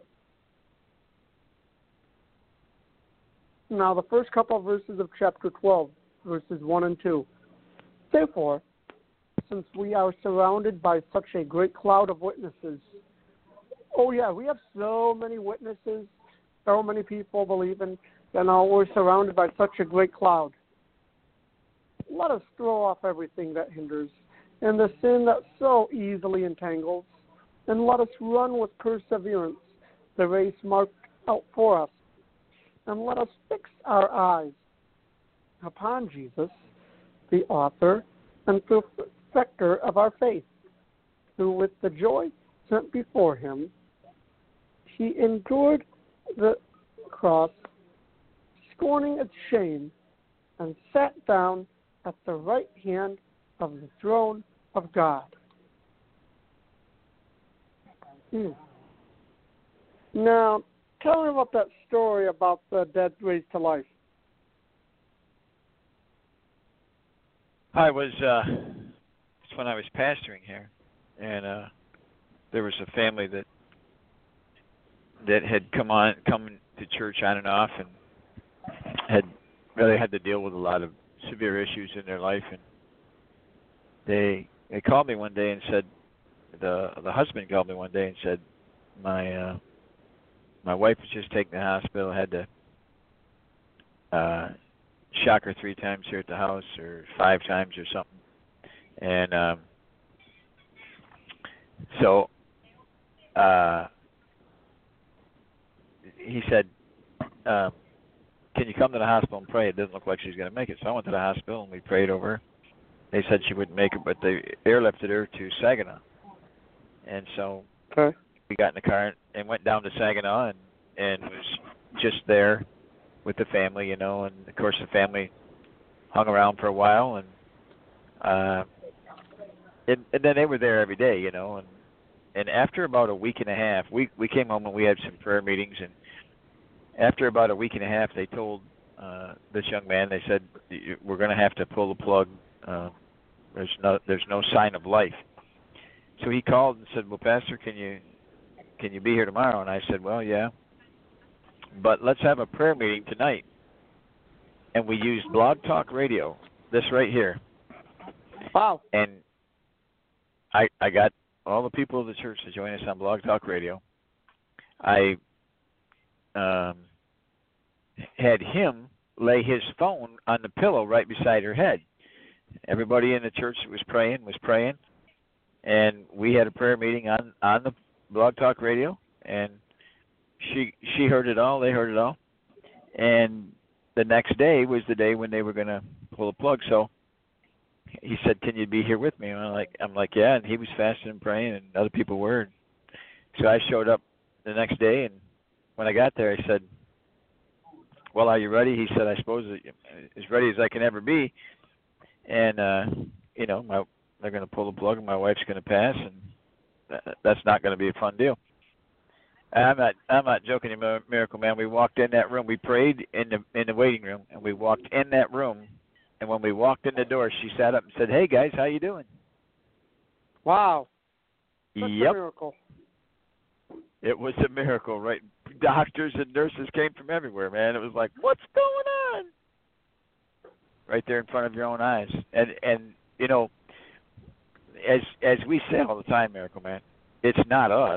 Now, the first couple of verses of chapter twelve, verses one and two. Therefore, since we are surrounded by such a great cloud of witnesses, oh yeah, we have so many witnesses, so many people believing, and now we're surrounded by such a great cloud. Let us throw off everything that hinders, and the sin that so easily entangles, and let us run with perseverance the race marked out for us, and let us fix our eyes upon Jesus, the author and perfecter of our faith, who with the joy set before him, he endured the cross, scorning its shame, and sat down at the right hand of the throne of God. Hmm. Now, tell me about that story about the dead raised to life. I was, uh, it's when I was pastoring here, and uh, there was a family that that had come on, come to church on and off, and had really had to deal with a lot of severe issues in their life, and they they called me one day and said, the the husband called me one day and said, my uh, my wife was just taken to the hospital, had to uh, shock her three times here at the house, or five times or something, and um, so uh, he said, um, can you come to the hospital and pray? It doesn't look like she's going to make it. So I went to the hospital and we prayed over her. They said she wouldn't make it, but they airlifted her to Saginaw. And so okay. we got in the car and went down to Saginaw and, and was just there with the family, you know. And, of course, the family hung around for a while. And, uh, and, and then they were there every day, you know. And, and after about a week and a half, we, we came home and we had some prayer meetings, and after about a week and a half, they told uh, this young man, they said, we're going to have to pull the plug. Uh, there's no there's no sign of life. So he called and said, well, Pastor, can you can you be here tomorrow? And I said, well, yeah. But let's have a prayer meeting tonight. And we used Blog Talk Radio, this right here. Wow. And I I got all the people of the church to join us on Blog Talk Radio. I Um, had him lay his phone on the pillow right beside her head. Everybody in the church that was praying was praying, and we had a prayer meeting on, on the Blog Talk Radio, and she she heard it all, they heard it all, and the next day was the day when they were going to pull the plug. So he said, can you be here with me? And I'm like, I'm like, yeah, and he was fasting and praying, and other people were. So I showed up the next day, and when I got there, I said, well, are you ready? He said, I suppose as ready as I can ever be. And, uh, you know, my, they're going to pull the plug and my wife's going to pass, and that, that's not going to be a fun deal. I'm not I'm not joking, you, Miracle Man. We walked in that room. We prayed in the in the waiting room, and we walked in that room. And when we walked in the door, she sat up and said, hey, guys, how you doing? Wow. That's yep. a miracle. It was a miracle, right? Doctors and nurses came from everywhere, man. It was like, what's going on? Right there in front of your own eyes. And, and you know, as as we say all the time, Miracle Man, it's not us.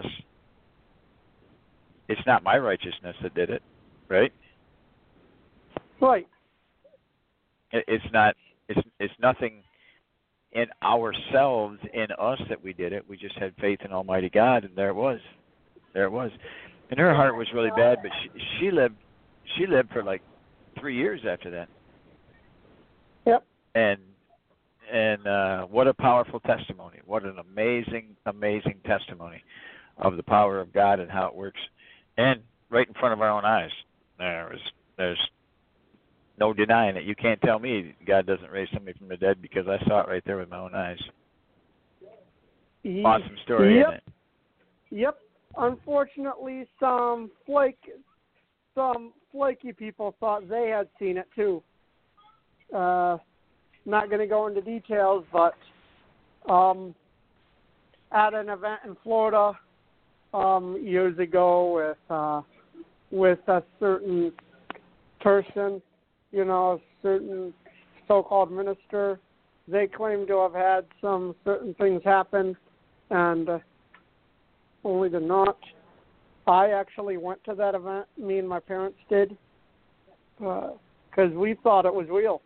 It's not my righteousness that did it, right? Right. It, it's not. It's it's nothing in ourselves, in us, that we did it. We just had faith in Almighty God, and there it was. There it was. And her heart was really bad, but she, she lived she lived for like three years after that. Yep. And and uh, what a powerful testimony. What an amazing, amazing testimony of the power of God and how it works. And right in front of our own eyes. There was there's no denying it. You can't tell me God doesn't raise somebody from the dead, because I saw it right there with my own eyes. Awesome story, yep. isn't it? Yep. Unfortunately, some flake, some flaky people thought they had seen it too. Uh, not going to go into details, but um, at an event in Florida um, years ago with uh, with a certain person, you know, a certain so-called minister, they claim to have had some certain things happen, and uh, only to not. I actually went to that event, me and my parents did, because uh, we thought it was real.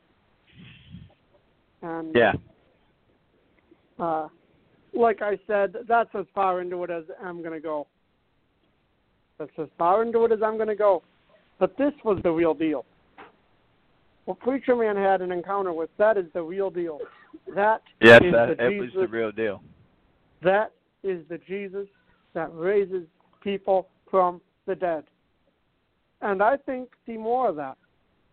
And yeah. Uh, like I said, that's as far into it as I'm going to go. That's as far into it as I'm going to go. But this was the real deal. What Preacher Man had an encounter with, that is the real deal. That yes, is that, the it Jesus, was the real deal. That is the Jesus that raises people from the dead. And I think see more of that.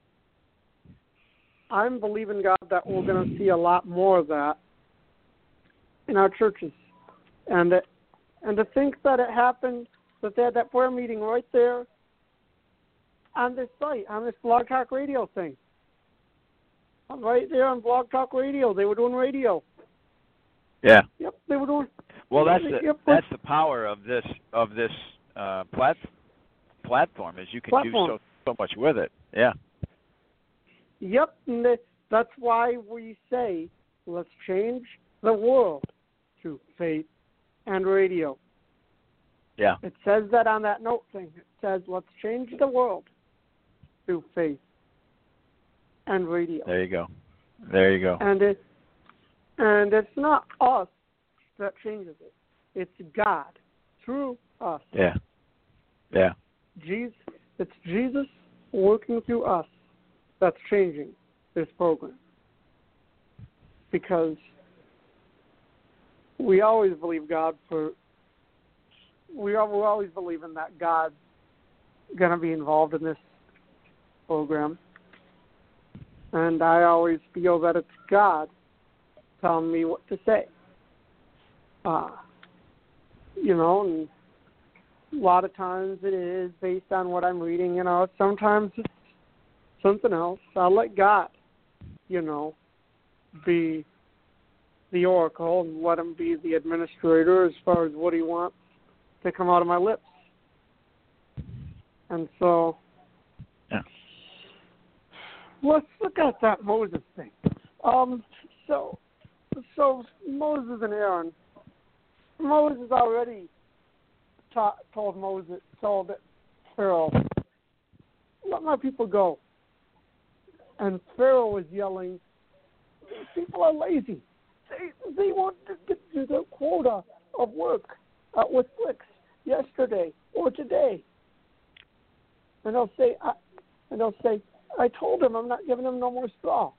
I'm believing, God, that we're going to see a lot more of that in our churches. And it, and to think that it happened, that they had that prayer meeting right there on this site, on this Blog Talk Radio thing. Right there on Blog Talk Radio. They were doing radio. Yeah. Yep, they were doing. Well, that's the yep, that's the power of this of this uh, plat- platform is you can platform. do so so much with it. Yeah. Yep, and that's why we say let's change the world through faith and radio. Yeah. It says that on that note thing. It says let's change the world through faith and radio. There you go. There you go. And it and it's not us that changes it. It's God through us. Yeah. Yeah. Jesus, it's Jesus working through us that's changing this program. Because we always believe God for we are, we always believe in that God's going to be involved in this program. And I always feel that it's God telling me what to say. Uh, you know, and a lot of times it is based on what I'm reading, you know. Sometimes it's something else. I'll let God, you know, be the oracle and let him be the administrator as far as what he wants to come out of my lips. And so, yeah. Let's look at that Moses thing. Um, so, so Moses and Aaron, Moses already ta- told Moses, told Pharaoh, let my people go. And Pharaoh was yelling, these people are lazy. They, they want to get to their quota of work uh, with bricks yesterday or today. And they'll say, I, and they'll say, I told him I'm not giving him no more straw.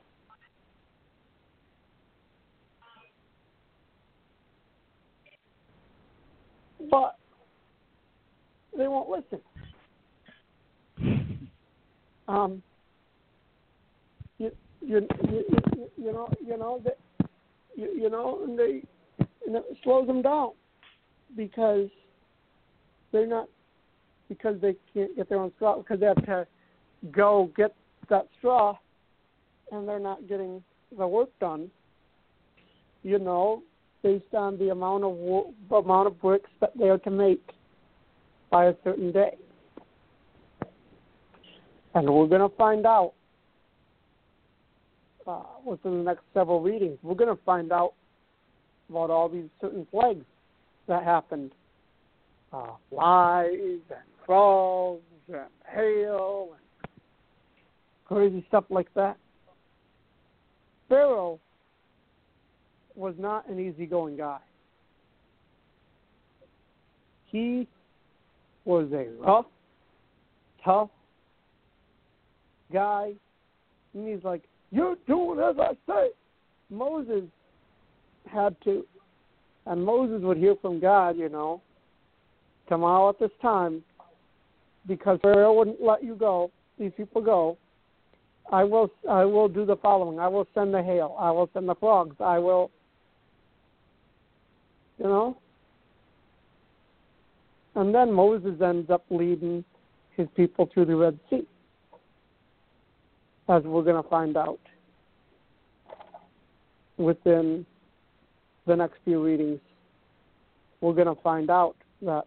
But they won't listen. Um, you, you, you, you, you know, you know that, you, you know, and they, and it slows them down because they're not, because they can't get their own straw, because they have to go get that straw, and they're not getting the work done. You know, based on the amount of wo- amount of bricks that they are to make by a certain day. And we're going to find out uh, within the next several readings. We're going to find out about all these certain plagues that happened. Uh, flies and frogs and hail and crazy stuff like that. Pharaoh was not an easygoing guy. He was a rough, tough guy. And he's like, you're doing as I say. Moses had to, and Moses would hear from God, you know, tomorrow at this time, because Pharaoh wouldn't let you go, these people go, I will I will do the following. I will send the hail. I will send the frogs. I will, you know. And then Moses ends up leading his people through the Red Sea, as we're going to find out. within the next few readings, we're going to find out that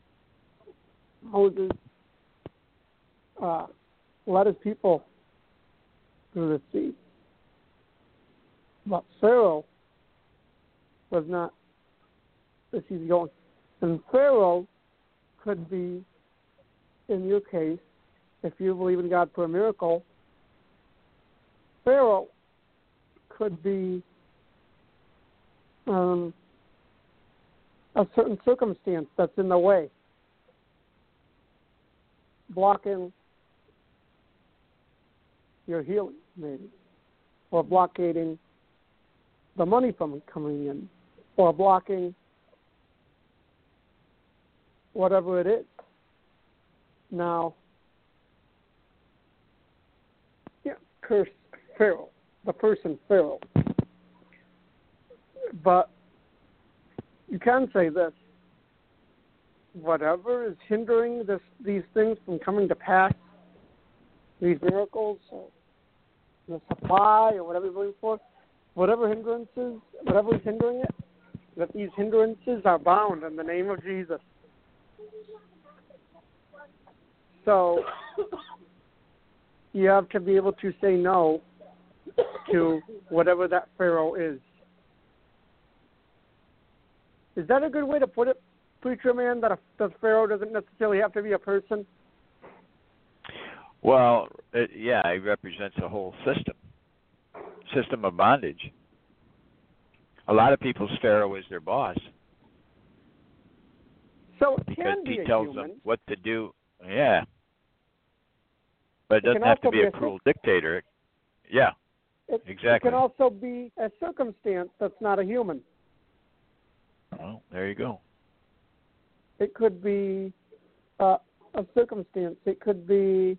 Moses uh, led his people through the sea. But Pharaoh was not this easy going. And Pharaoh could be, in your case, if you believe in God for a miracle, Pharaoh could be um, a certain circumstance that's in the way, blocking your healing, maybe, or blockading the money from coming in, or blocking whatever it is. Now, yeah, curse Pharaoh, the person Pharaoh. But you can say this: whatever is hindering this, these things from coming to pass, these miracles, or the supply, or whatever you're looking for, whatever hindrances, whatever is hindering it, that these hindrances are bound in the name of Jesus. So you have to be able to say no to whatever that Pharaoh is. Is that a good way to put it, preacher man, that a, the Pharaoh doesn't necessarily have to be a person? Well, it, yeah, it represents a whole system, system of bondage. A lot of people's Pharaoh is their boss. So it because can be he a tells human. them what to do. Yeah. But it It doesn't can have to also be be a a cruel dictator. Yeah, It, exactly. it can also be a circumstance that's not a human. Well, there you go. It could be uh, a circumstance. It could be,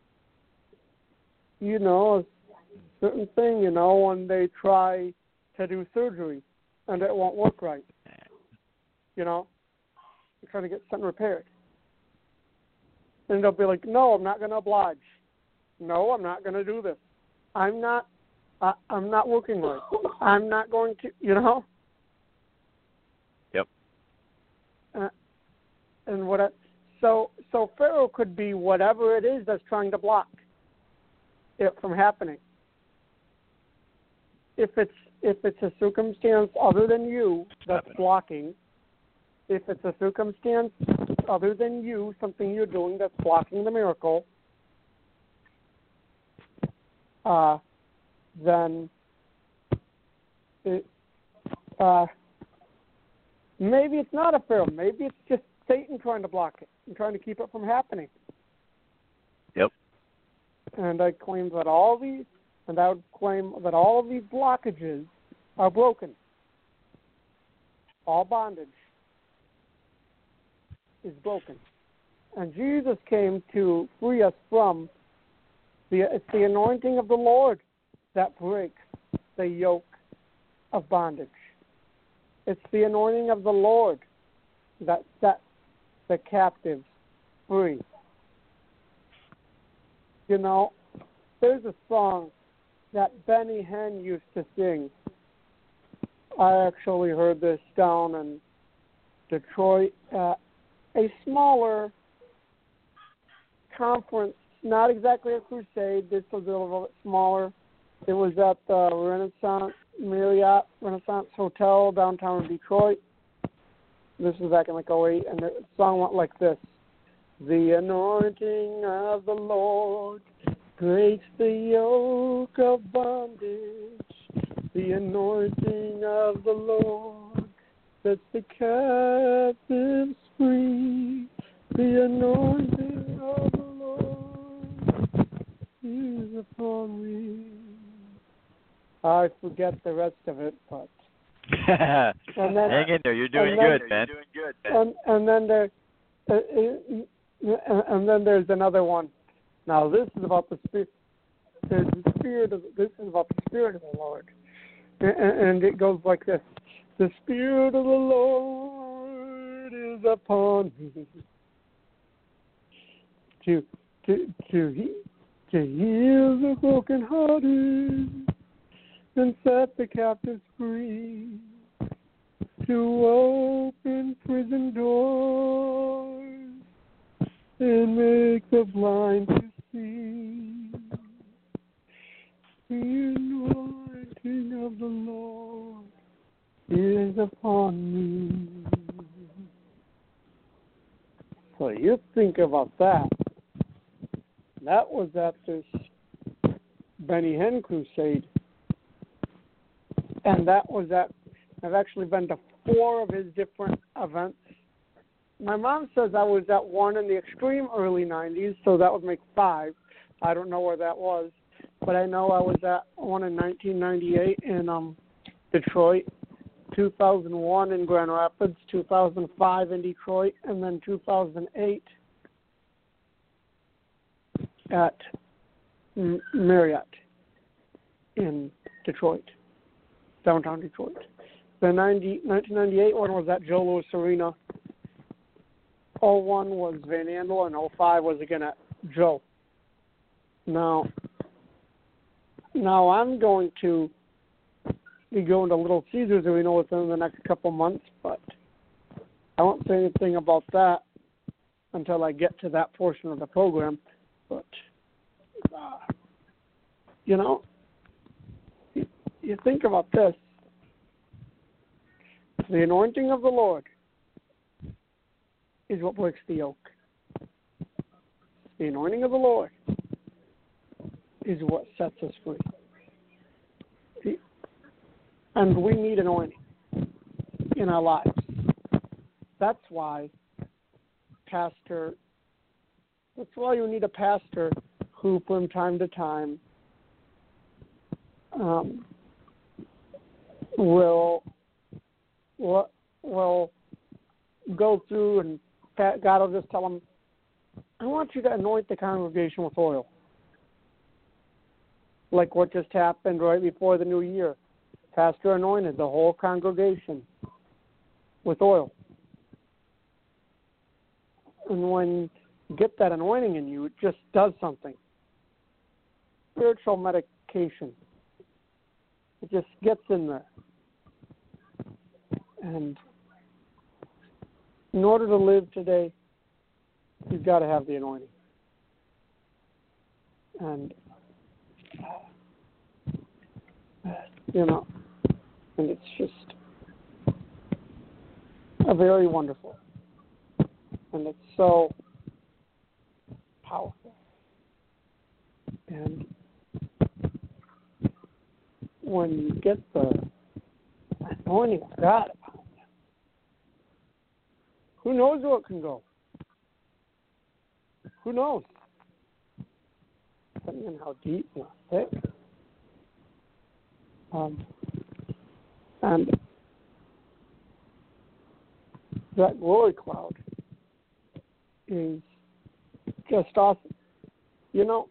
you know, a certain thing, you know, when they try to do surgery and it won't work right. You know, they're trying to get something repaired. And they'll be like, no, I'm not going to oblige. No, I'm not going to do this. I'm not, uh, I'm not working right. I'm not going to, you know. Yep. Uh, and what? I, so, so Pharaoh could be whatever it is that's trying to block it from happening. If it's if it's a circumstance other than you that's blocking, if it's a circumstance other than you, something you're doing that's blocking the miracle, uh, then it, uh, maybe it's not a Pharaoh. Maybe it's just Satan trying to block it and trying to keep it from happening. Yep. And I claim that all these, and I would claim that all of these blockages are broken. All bondage is broken. And Jesus came to free us from the, it's the anointing of the Lord that breaks the yoke of bondage. It's the anointing of the Lord that sets the captives free. You know, there's a song that Benny Hinn used to sing. I actually heard this down in Detroit at a smaller conference, not exactly a crusade, just a little bit smaller. It was at the Renaissance Marriott Renaissance Hotel downtown in Detroit. This was back in like oh eight, and the song went like this. The anointing of the Lord breaks the yoke of bondage. The anointing of the Lord sets the captives free. The anointing of the Lord is upon me. I forget the rest of it, but and then, hang in there. You're doing then, good, man. You're doing good, man. And and then there, uh, uh, and then there's another one. Now this is about the spirit. There's the spirit of this is about the spirit of the Lord, and, and it goes like this: the spirit of the Lord is upon me to to to he, to heal the brokenhearted and set the captives free, to open prison doors and make the blind to see. The anointing of the Lord is upon me. So you think about that. That was at this Benny Hinn crusade. And that was at, I've actually been to four of his different events. My mom says I was at one in the extreme early nineties, so that would make five. I don't know where that was. But I know I was at one in nineteen ninety-eight in um, Detroit, two thousand one in Grand Rapids, two thousand five in Detroit, and then two thousand eight at M- Marriott in Detroit, downtown Detroit. The nineteen ninety-eight one was at Joe Louis Arena. oh one was Van Andel, and oh five was again at Joe. Now, now I'm going to be going to Little Caesars Arena within the next couple months, but I won't say anything about that until I get to that portion of the program. But, uh, you know, you, you think about this. The anointing of the Lord is what breaks the yoke. The anointing of the Lord is what sets us free. See? And we need anointing in our lives. That's why pastor, that's why you need a pastor who from time to time um, will, will, will go through and God will just tell them, I want you to anoint the congregation with oil. Like what just happened right before the new year. Pastor anointed the whole congregation with oil. And when you get that anointing in you, it just does something. Spiritual medication. It just gets in there. And in order to live today, you've got to have the anointing. And, you know, and it's just a very wonderful. And it's so powerful. And when you get the anointing of God upon you, who knows where it can go? Who knows? Depending on how deep and how thick. Um, and that glory cloud is just awesome. You know,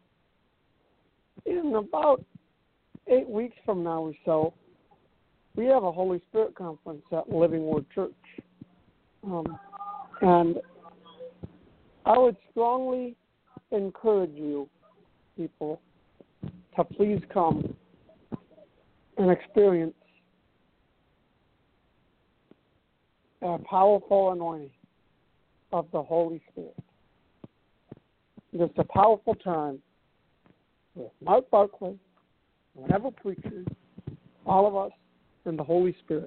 in about eight weeks from now or so, we have a Holy Spirit conference at Living Word Church. Um, and I would strongly encourage you, people, to please come and experience a powerful anointing of the Holy Spirit. Just a powerful time with Mark Barclay, whatever preachers, all of us, and the Holy Spirit.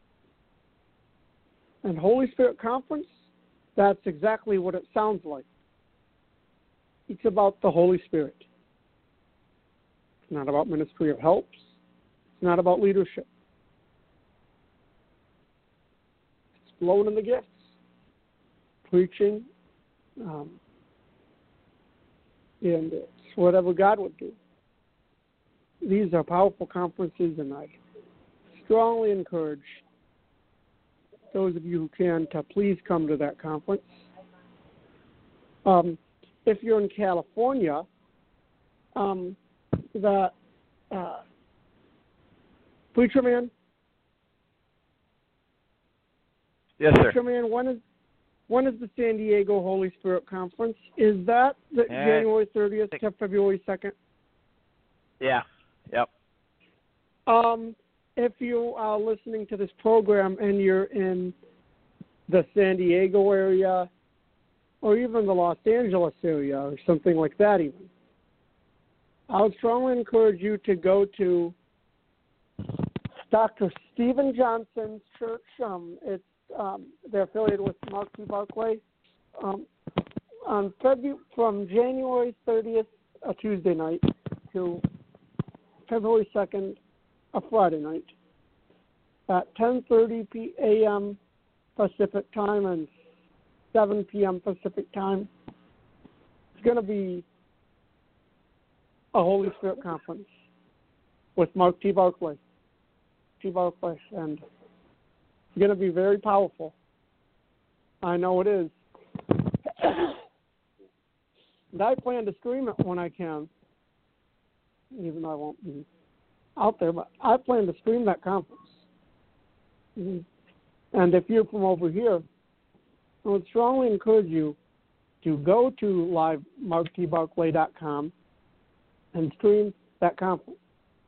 And Holy Spirit Conference, that's exactly what it sounds like. It's about the Holy Spirit. It's not about ministry of helps. It's not about leadership. It's flowing in the gifts, preaching, um, and it's whatever God would do. These are powerful conferences, and I strongly encourage those of you who can to please come to that conference. Um, if you're in California, um, the uh, Preacher Man, yes, sir. Preacher Man, when is when is the San Diego Holy Spirit Conference? Is that the Uh, January thirtieth to February second? Yeah. Yep. Um, if you are listening to this program and you're in the San Diego area or even the Los Angeles area or something like that even, I would strongly encourage you to go to Doctor Stephen Johnson's church. Um, it's um, they're affiliated with Mark T. Barclay. Um, on February, from January thirtieth, a Tuesday night, to February second, a Friday night, at ten thirty a.m. Pacific time and seven p.m. Pacific time. It's going to be a Holy Spirit conference with Mark T. Barclay. T. Barclay, and it's going to be very powerful. I know it is. And I plan to stream it when I can, even though I won't be out there, but I plan to stream that conference. Mm-hmm. And if you're from over here, I would strongly encourage you to go to live mark t barclay dot com and stream that conference.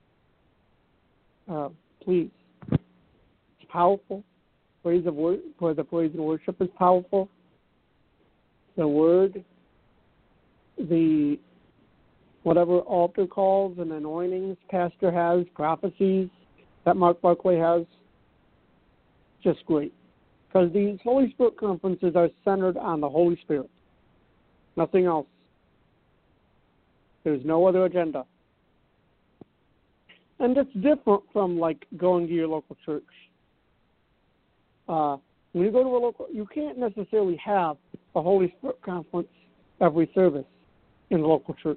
Uh, please. It's powerful. Praise of wor- for the praise and worship is powerful. The word, the whatever altar calls and anointings pastor has, prophecies that Mark Barclay has, just great. Because these Holy Spirit conferences are centered on the Holy Spirit. Nothing else. There's no other agenda. And it's different from, like, going to your local church. Uh, when you go to a local, you can't necessarily have a Holy Spirit conference every service in the local church.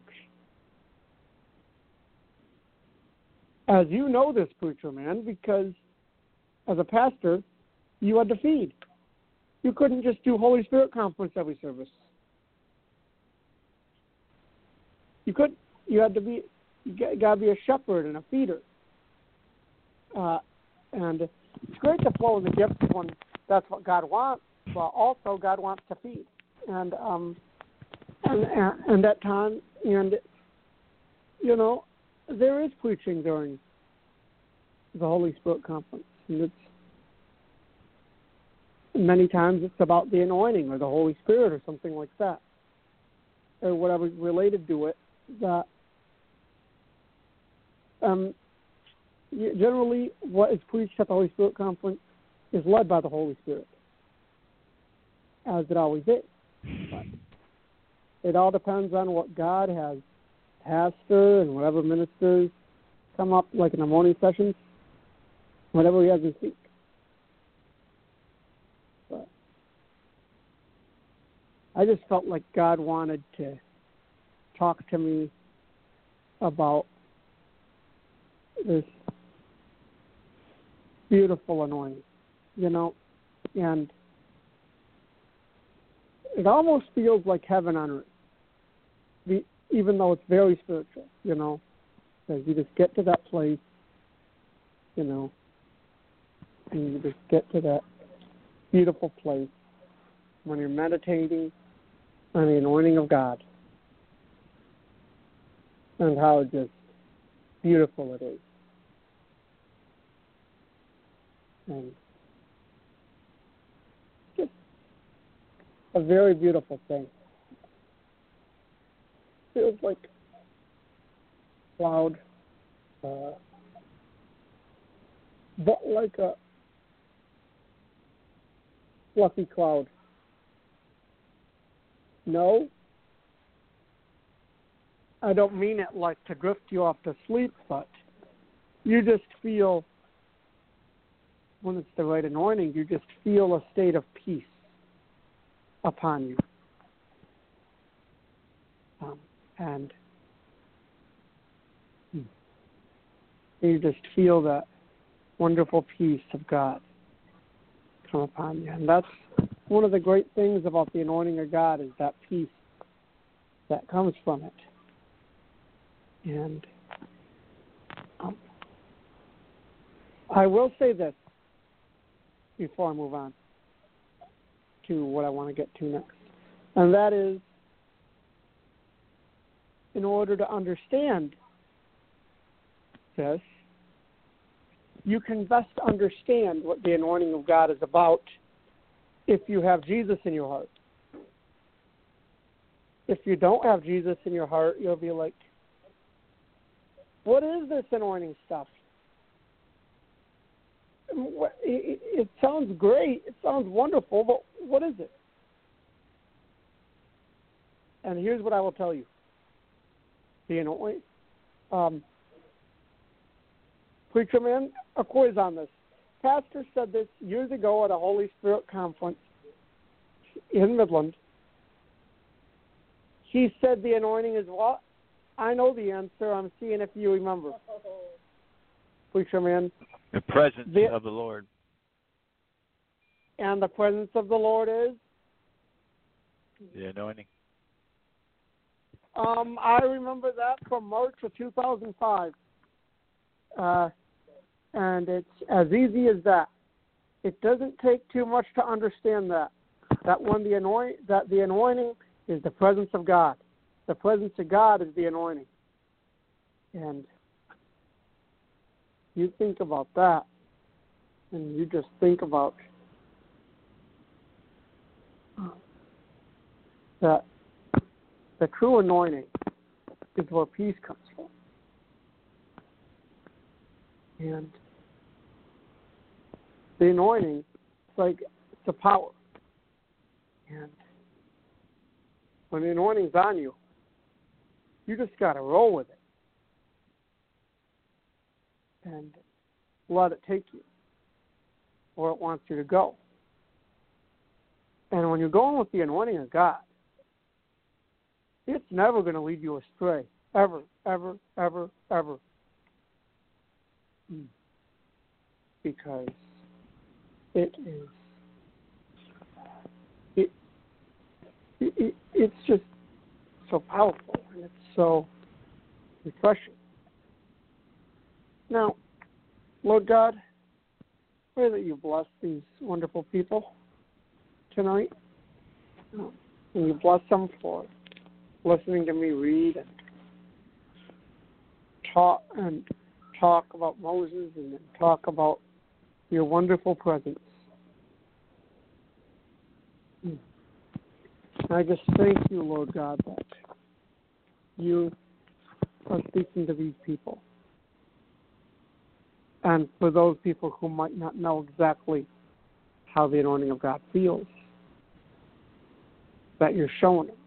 As you know this, preacher man, because as a pastor, you had to feed. You couldn't just do Holy Spirit conference every service. You could. You had to be. You got to be a shepherd and a feeder. Uh, and it's great to flow in the gifts when that's what God wants, but also God wants to feed. And um, and and, and at times, and you know, there is preaching during the Holy Spirit conference, and it's many times it's about the anointing or the Holy Spirit or something like that, or whatever related to it. That um, generally, what is preached at the Holy Spirit conference is led by the Holy Spirit, as it always is. But it all depends on what God has pastor and whatever ministers come up, like in the morning sessions, whatever he has to speak. But I just felt like God wanted to talk to me about this beautiful anointing, you know, and it almost feels like heaven on earth, the, even though it's very spiritual, you know, because you just get to that place, you know, and you just get to that beautiful place when you're meditating on the anointing of God and how just beautiful it is. And just a very beautiful thing. Feels like cloud, uh, but like a fluffy cloud. No, I don't mean it like to drift you off to sleep, but you just feel, when it's the right anointing, you just feel a state of peace upon you. Um, and you just feel that wonderful peace of God come upon you. And that's one of the great things about the anointing of God, is that peace that comes from it. And um, I will say this before I move on to what I want to get to next. And that is, in order to understand this, you can best understand what the anointing of God is about if you have Jesus in your heart. If you don't have Jesus in your heart, you'll be like, what is this anointing stuff? It, it sounds great. It sounds wonderful, but what is it? And here's what I will tell you. The anointing, um, Preacher Man, a quiz on this. Pastor said this years ago at a Holy Spirit conference in Midland. He said the anointing is what? I know the answer. I'm seeing if you remember. Preacher Man. The presence the, of the Lord. And the presence of the Lord is? The anointing. Um, I remember that from March of two thousand five. Uh, and it's as easy as that. It doesn't take too much to understand that. That when the anoint, that the anointing is the presence of God. The presence of God is the anointing. And you think about that, and you just think about that the true anointing is where peace comes from. And the anointing, it's like it's a power. And when the anointing's on you, you just got to roll with it and let it take you where it wants you to go. And when you're going with the anointing of God, it's never going to lead you astray. Ever, ever, ever, ever. Because it is, it, it, it it's just so powerful and it's so refreshing. Now, Lord God, pray that you bless these wonderful people tonight. And you bless them for listening to me read and talk and talk about Moses and then talk about your wonderful presence. I just thank you, Lord God, that you are speaking to these people. And for those people who might not know exactly how the anointing of God feels, that you're showing them.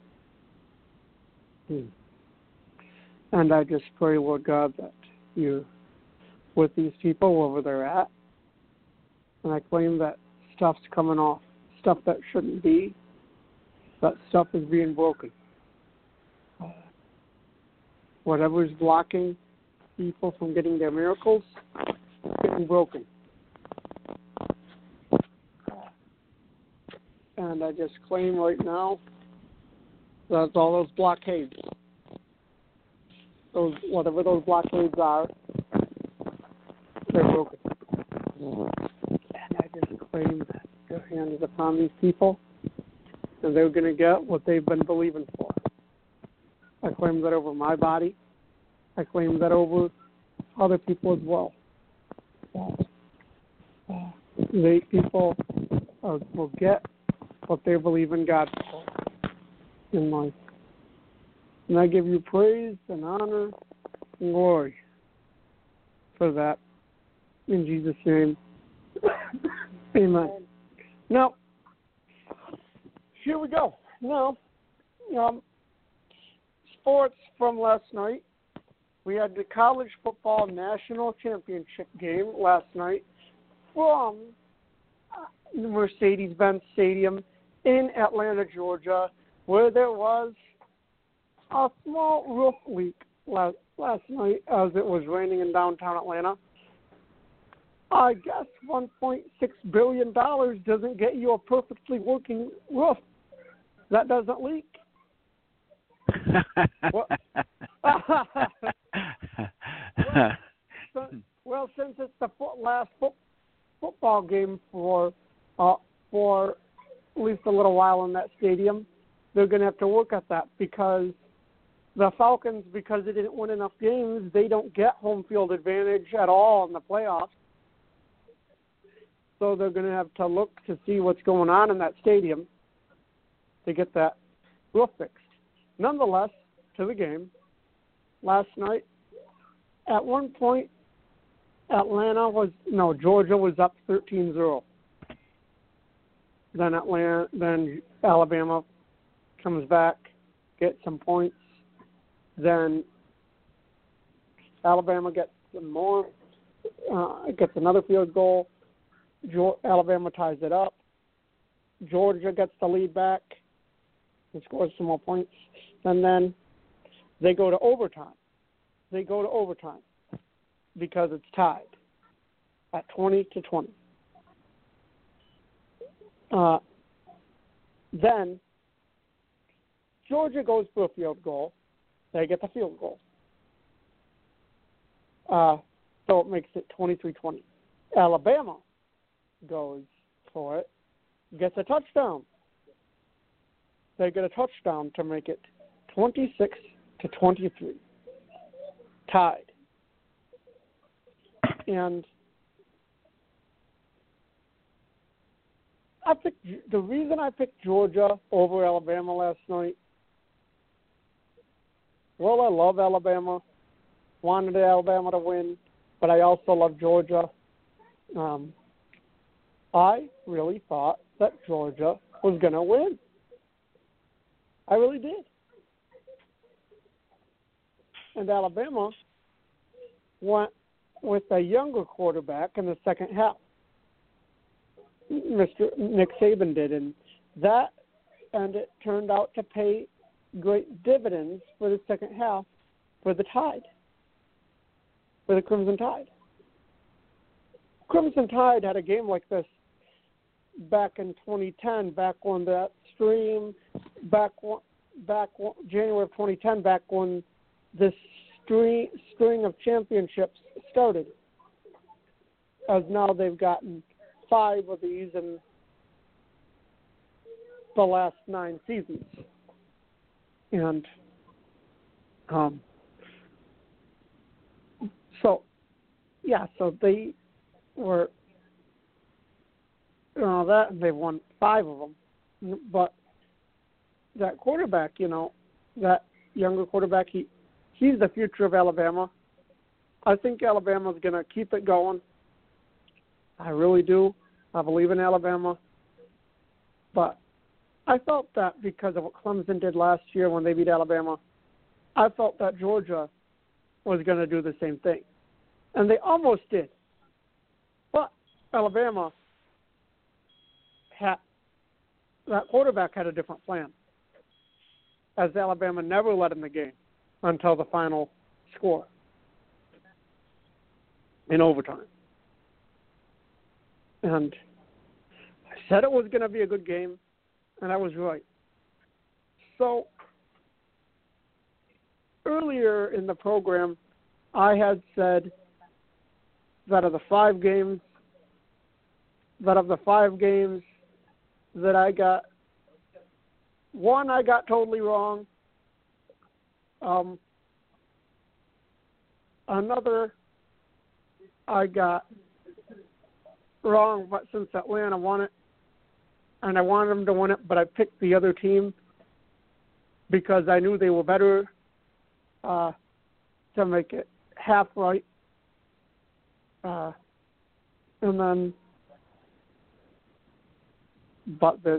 Hmm. And I just pray, Lord God, that you're with these people wherever they're at. And I claim that stuff's coming off, stuff that shouldn't be, that stuff is being broken. Uh, whatever's blocking people from getting their miracles, getting broken. And I just claim right now that all those blockades, those whatever those blockades are, they're broken. And I just claim that your hand is upon these people, and they're going to get what they've been believing for. I claim that over my body. I claim that over other people as well. Uh, they people uh, will get what they believe in God for in life. And I give you praise and honor and glory for that. In Jesus' name, amen. Now, here we go. Now, um, sports from last night. We had the college football national championship game last night from Mercedes-Benz Stadium in Atlanta, Georgia, where there was a small roof leak last, last night as it was raining in downtown Atlanta. I guess one point six billion dollars doesn't get you a perfectly working roof that doesn't leak. well, well, so, well, since it's the fo- last fo- football game for uh, for at least a little while in that stadium, they're going to have to work at that because the Falcons, because they didn't win enough games, they don't get home field advantage at all in the playoffs. So they're going to have to look to see what's going on in that stadium to get that roof fixed. Nonetheless, to the game, last night, at one point, Atlanta was, no, Georgia was up thirteen zero. Then Atlanta, then Alabama comes back, gets some points. Then Alabama gets some more, uh, gets another field goal. Jo- Alabama ties it up. Georgia gets the lead back and scores some more points. And then they go to overtime. They go to overtime because it's tied at twenty to twenty. Uh, then Georgia goes for a field goal. They get the field goal. Uh, so it makes it twenty-three twenty. Alabama goes for it, gets a touchdown. They get a touchdown to make it twenty-six to twenty-three. Tied. And I picked, the reason I picked Georgia over Alabama last night, well, I love Alabama, wanted Alabama to win, but I also love Georgia. Um, I really thought that Georgia was going to win. I really did. And Alabama went with a younger quarterback in the second half. Mister Nick Saban did, and that and it turned out to pay great dividends for the second half for the Tide, for the Crimson Tide. Crimson Tide had a game like this back in twenty ten, back when that stream, back back January of twenty ten, back when this string string of championships started. As now they've gotten five of these in the last nine seasons. And um, so, yeah, so they were, you know, that, and they've won five of them. But that quarterback, you know, that younger quarterback, he, he's the future of Alabama. I think Alabama's going to keep it going. I really do. I believe in Alabama. But I felt that because of what Clemson did last year when they beat Alabama, I felt that Georgia was going to do the same thing. And they almost did. But Alabama had, that quarterback had a different plan, as Alabama never led in the game until the final score in overtime. And I said it was going to be a good game, and I was right. So earlier in the program, I had said that of the five games, that of the five games that I got, one I got totally wrong. Um, another I got wrong, but since Atlanta won it, and I wanted them to win it, but I picked the other team because I knew they were better uh, to make it half right. Uh, and then, but this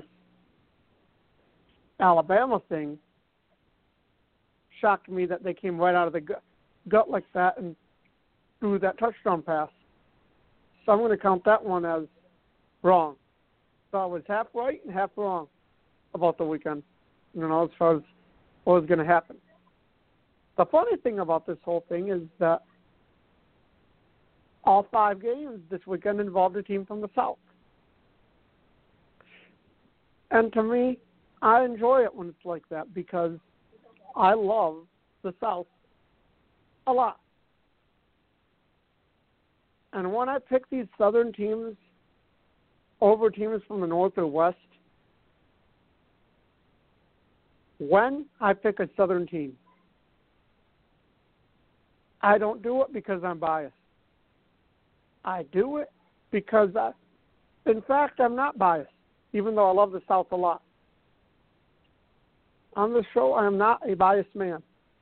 Alabama thing shocked me that they came right out of the gut, gut like that and threw that touchdown pass. So I'm going to count that one as wrong. So I was half right and half wrong about the weekend, you know, as far as what was going to happen. The funny thing about this whole thing is that all five games this weekend involved a team from the South. And to me, I enjoy it when it's like that because I love the South a lot. And when I pick these Southern teams over teams from the North or West, when I pick a Southern team, I don't do it because I'm biased. I do it because I, In fact, I'm not biased, even though I love the South a lot. On the show, I am not a biased man.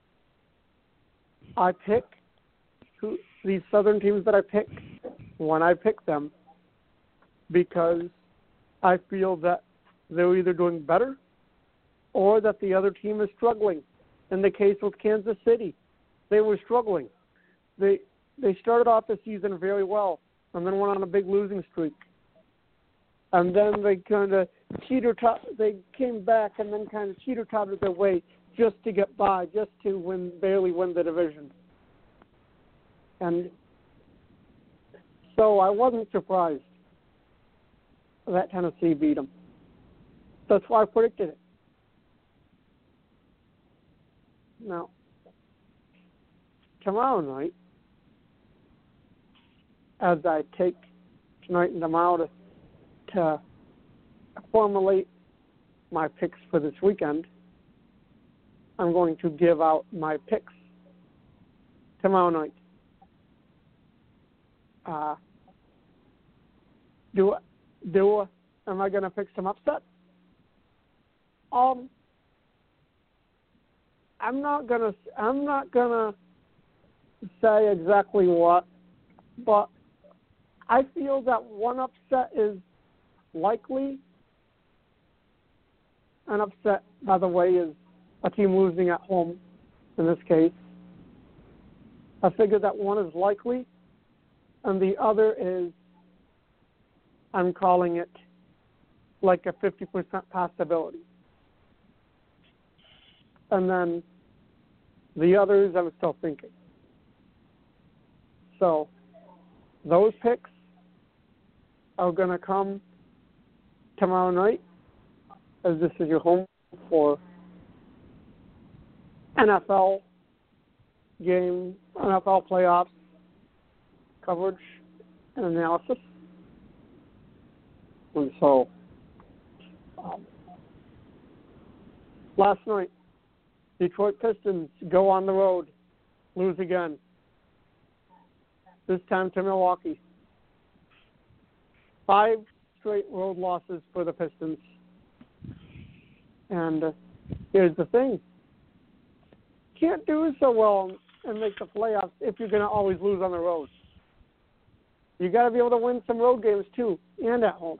I pick who, these Southern teams that I pick when I pick them because I feel that they're either doing better or that the other team is struggling. In the case with Kansas City, they were struggling. They they started off the season very well and then went on a big losing streak. And then they kind of teeter-tot, they came back and then kind of teeter-totted their way just to get by, just to win, barely win the division. And so I wasn't surprised that Tennessee beat them. That's why I predicted it. Now, tomorrow night, as I take tonight and tomorrow to, to formulate my picks for this weekend, I'm going to give out my picks tomorrow night. Uh, do do am I going to pick some upsets? Um, I'm not gonna I'm not gonna say exactly what, but I feel that one upset is likely. An upset, by the way, is a team losing at home in this case. I figure that one is likely, and the other is, I'm calling it like a fifty percent possibility. And then the others, I'm still thinking. So those picks are going to come tomorrow night, as this is your home for N F L game, N F L playoffs coverage and analysis. And so, um, last night, Detroit Pistons go on the road, lose again. This time to Milwaukee. Five straight road losses for the Pistons. And uh, here's the thing. Can't do so well and make the playoffs if you're going to always lose on the road. You got to be able to win some road games too, and at home.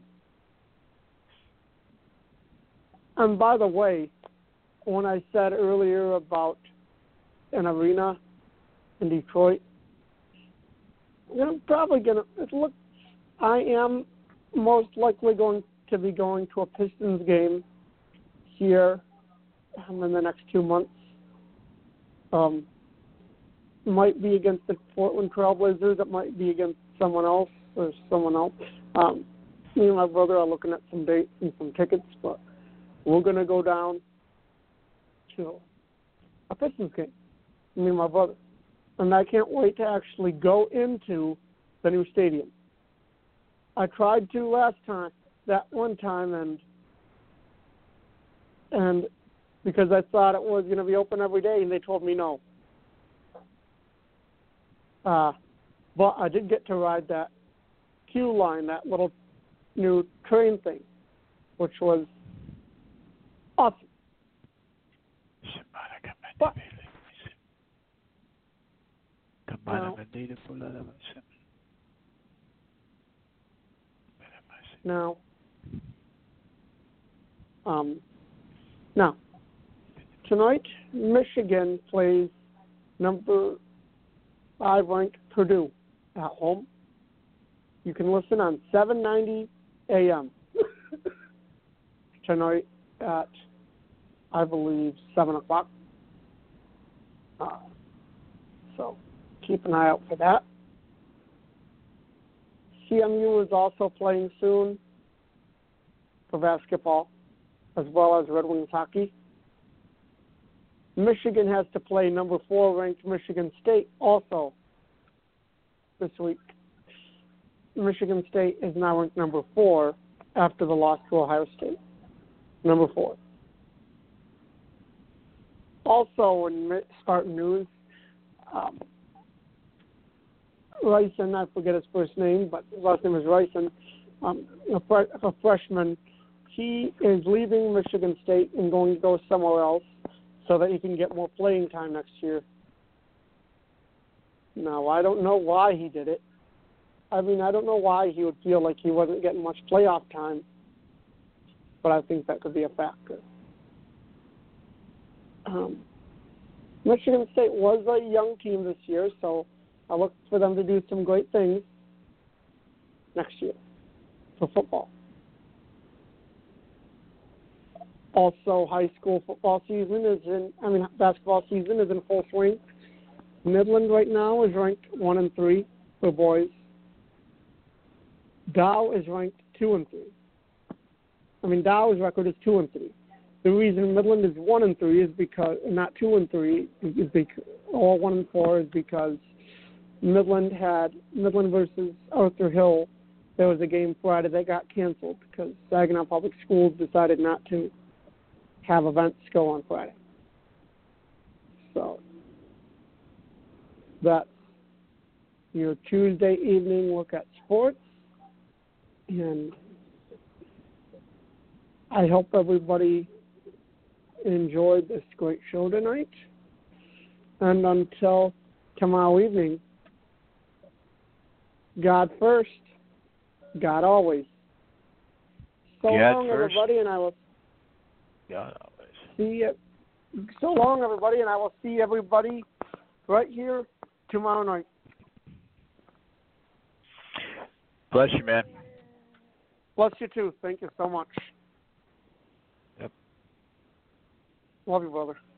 And by the way, when I said earlier about an arena in Detroit, I'm probably going to look. I am most likely going to be going to a Pistons game here um, in the next two months. Um, might be against the Portland Trailblazers. It might be against someone else or someone else. Um, me and my brother are looking at some dates and some tickets, but we're going to go down to a Pistons game, me and my brother. And I can't wait to actually go into the new stadium. I tried to last time, that one time, and and because I thought it was going to be open every day, and they told me no. Uh, but I did get to ride that Q line, that little new train thing, which was awesome. But, now, now, um, now, tonight, Michigan plays number five ranked Purdue at home. You can listen on seven ninety A M tonight at, I believe, seven o'clock. Uh, so keep an eye out for that. C M U is also playing soon for basketball, as well as Red Wings hockey. Michigan has to play number four ranked Michigan State also this week. Michigan State is now ranked number four after the loss to Ohio State. Number four. Also in Spartan news, um, Ryson, I forget his first name, but his last name is Ryson, um, a, fre- a freshman. He is leaving Michigan State and going to go somewhere else so that he can get more playing time next year. Now, I don't know why he did it. I mean, I don't know why he would feel like he wasn't getting much playoff time, but I think that could be a factor. Um, Michigan State was a young team this year, so I look for them to do some great things next year for football. Also, high school football season is in, I mean, basketball season is in full swing. Midland right now is ranked one and three for boys. Dow is ranked two and three. I mean, Dow's record is two and three. The reason Midland is one and three is because, not two and three, is because, or one and four is because Midland had Midland versus Arthur Hill. There was a game Friday that got canceled because Saginaw Public Schools decided not to have events go on Friday. So that's your Tuesday evening look at sports, and I hope everybody enjoyed this great show tonight. And until tomorrow evening, God first, God always. So God long, first. everybody, and I will God always. see you. So long, everybody, and I will see everybody right here tomorrow night. Bless you, man. Bless you, too. Thank you so much. Yep. Love you, brother.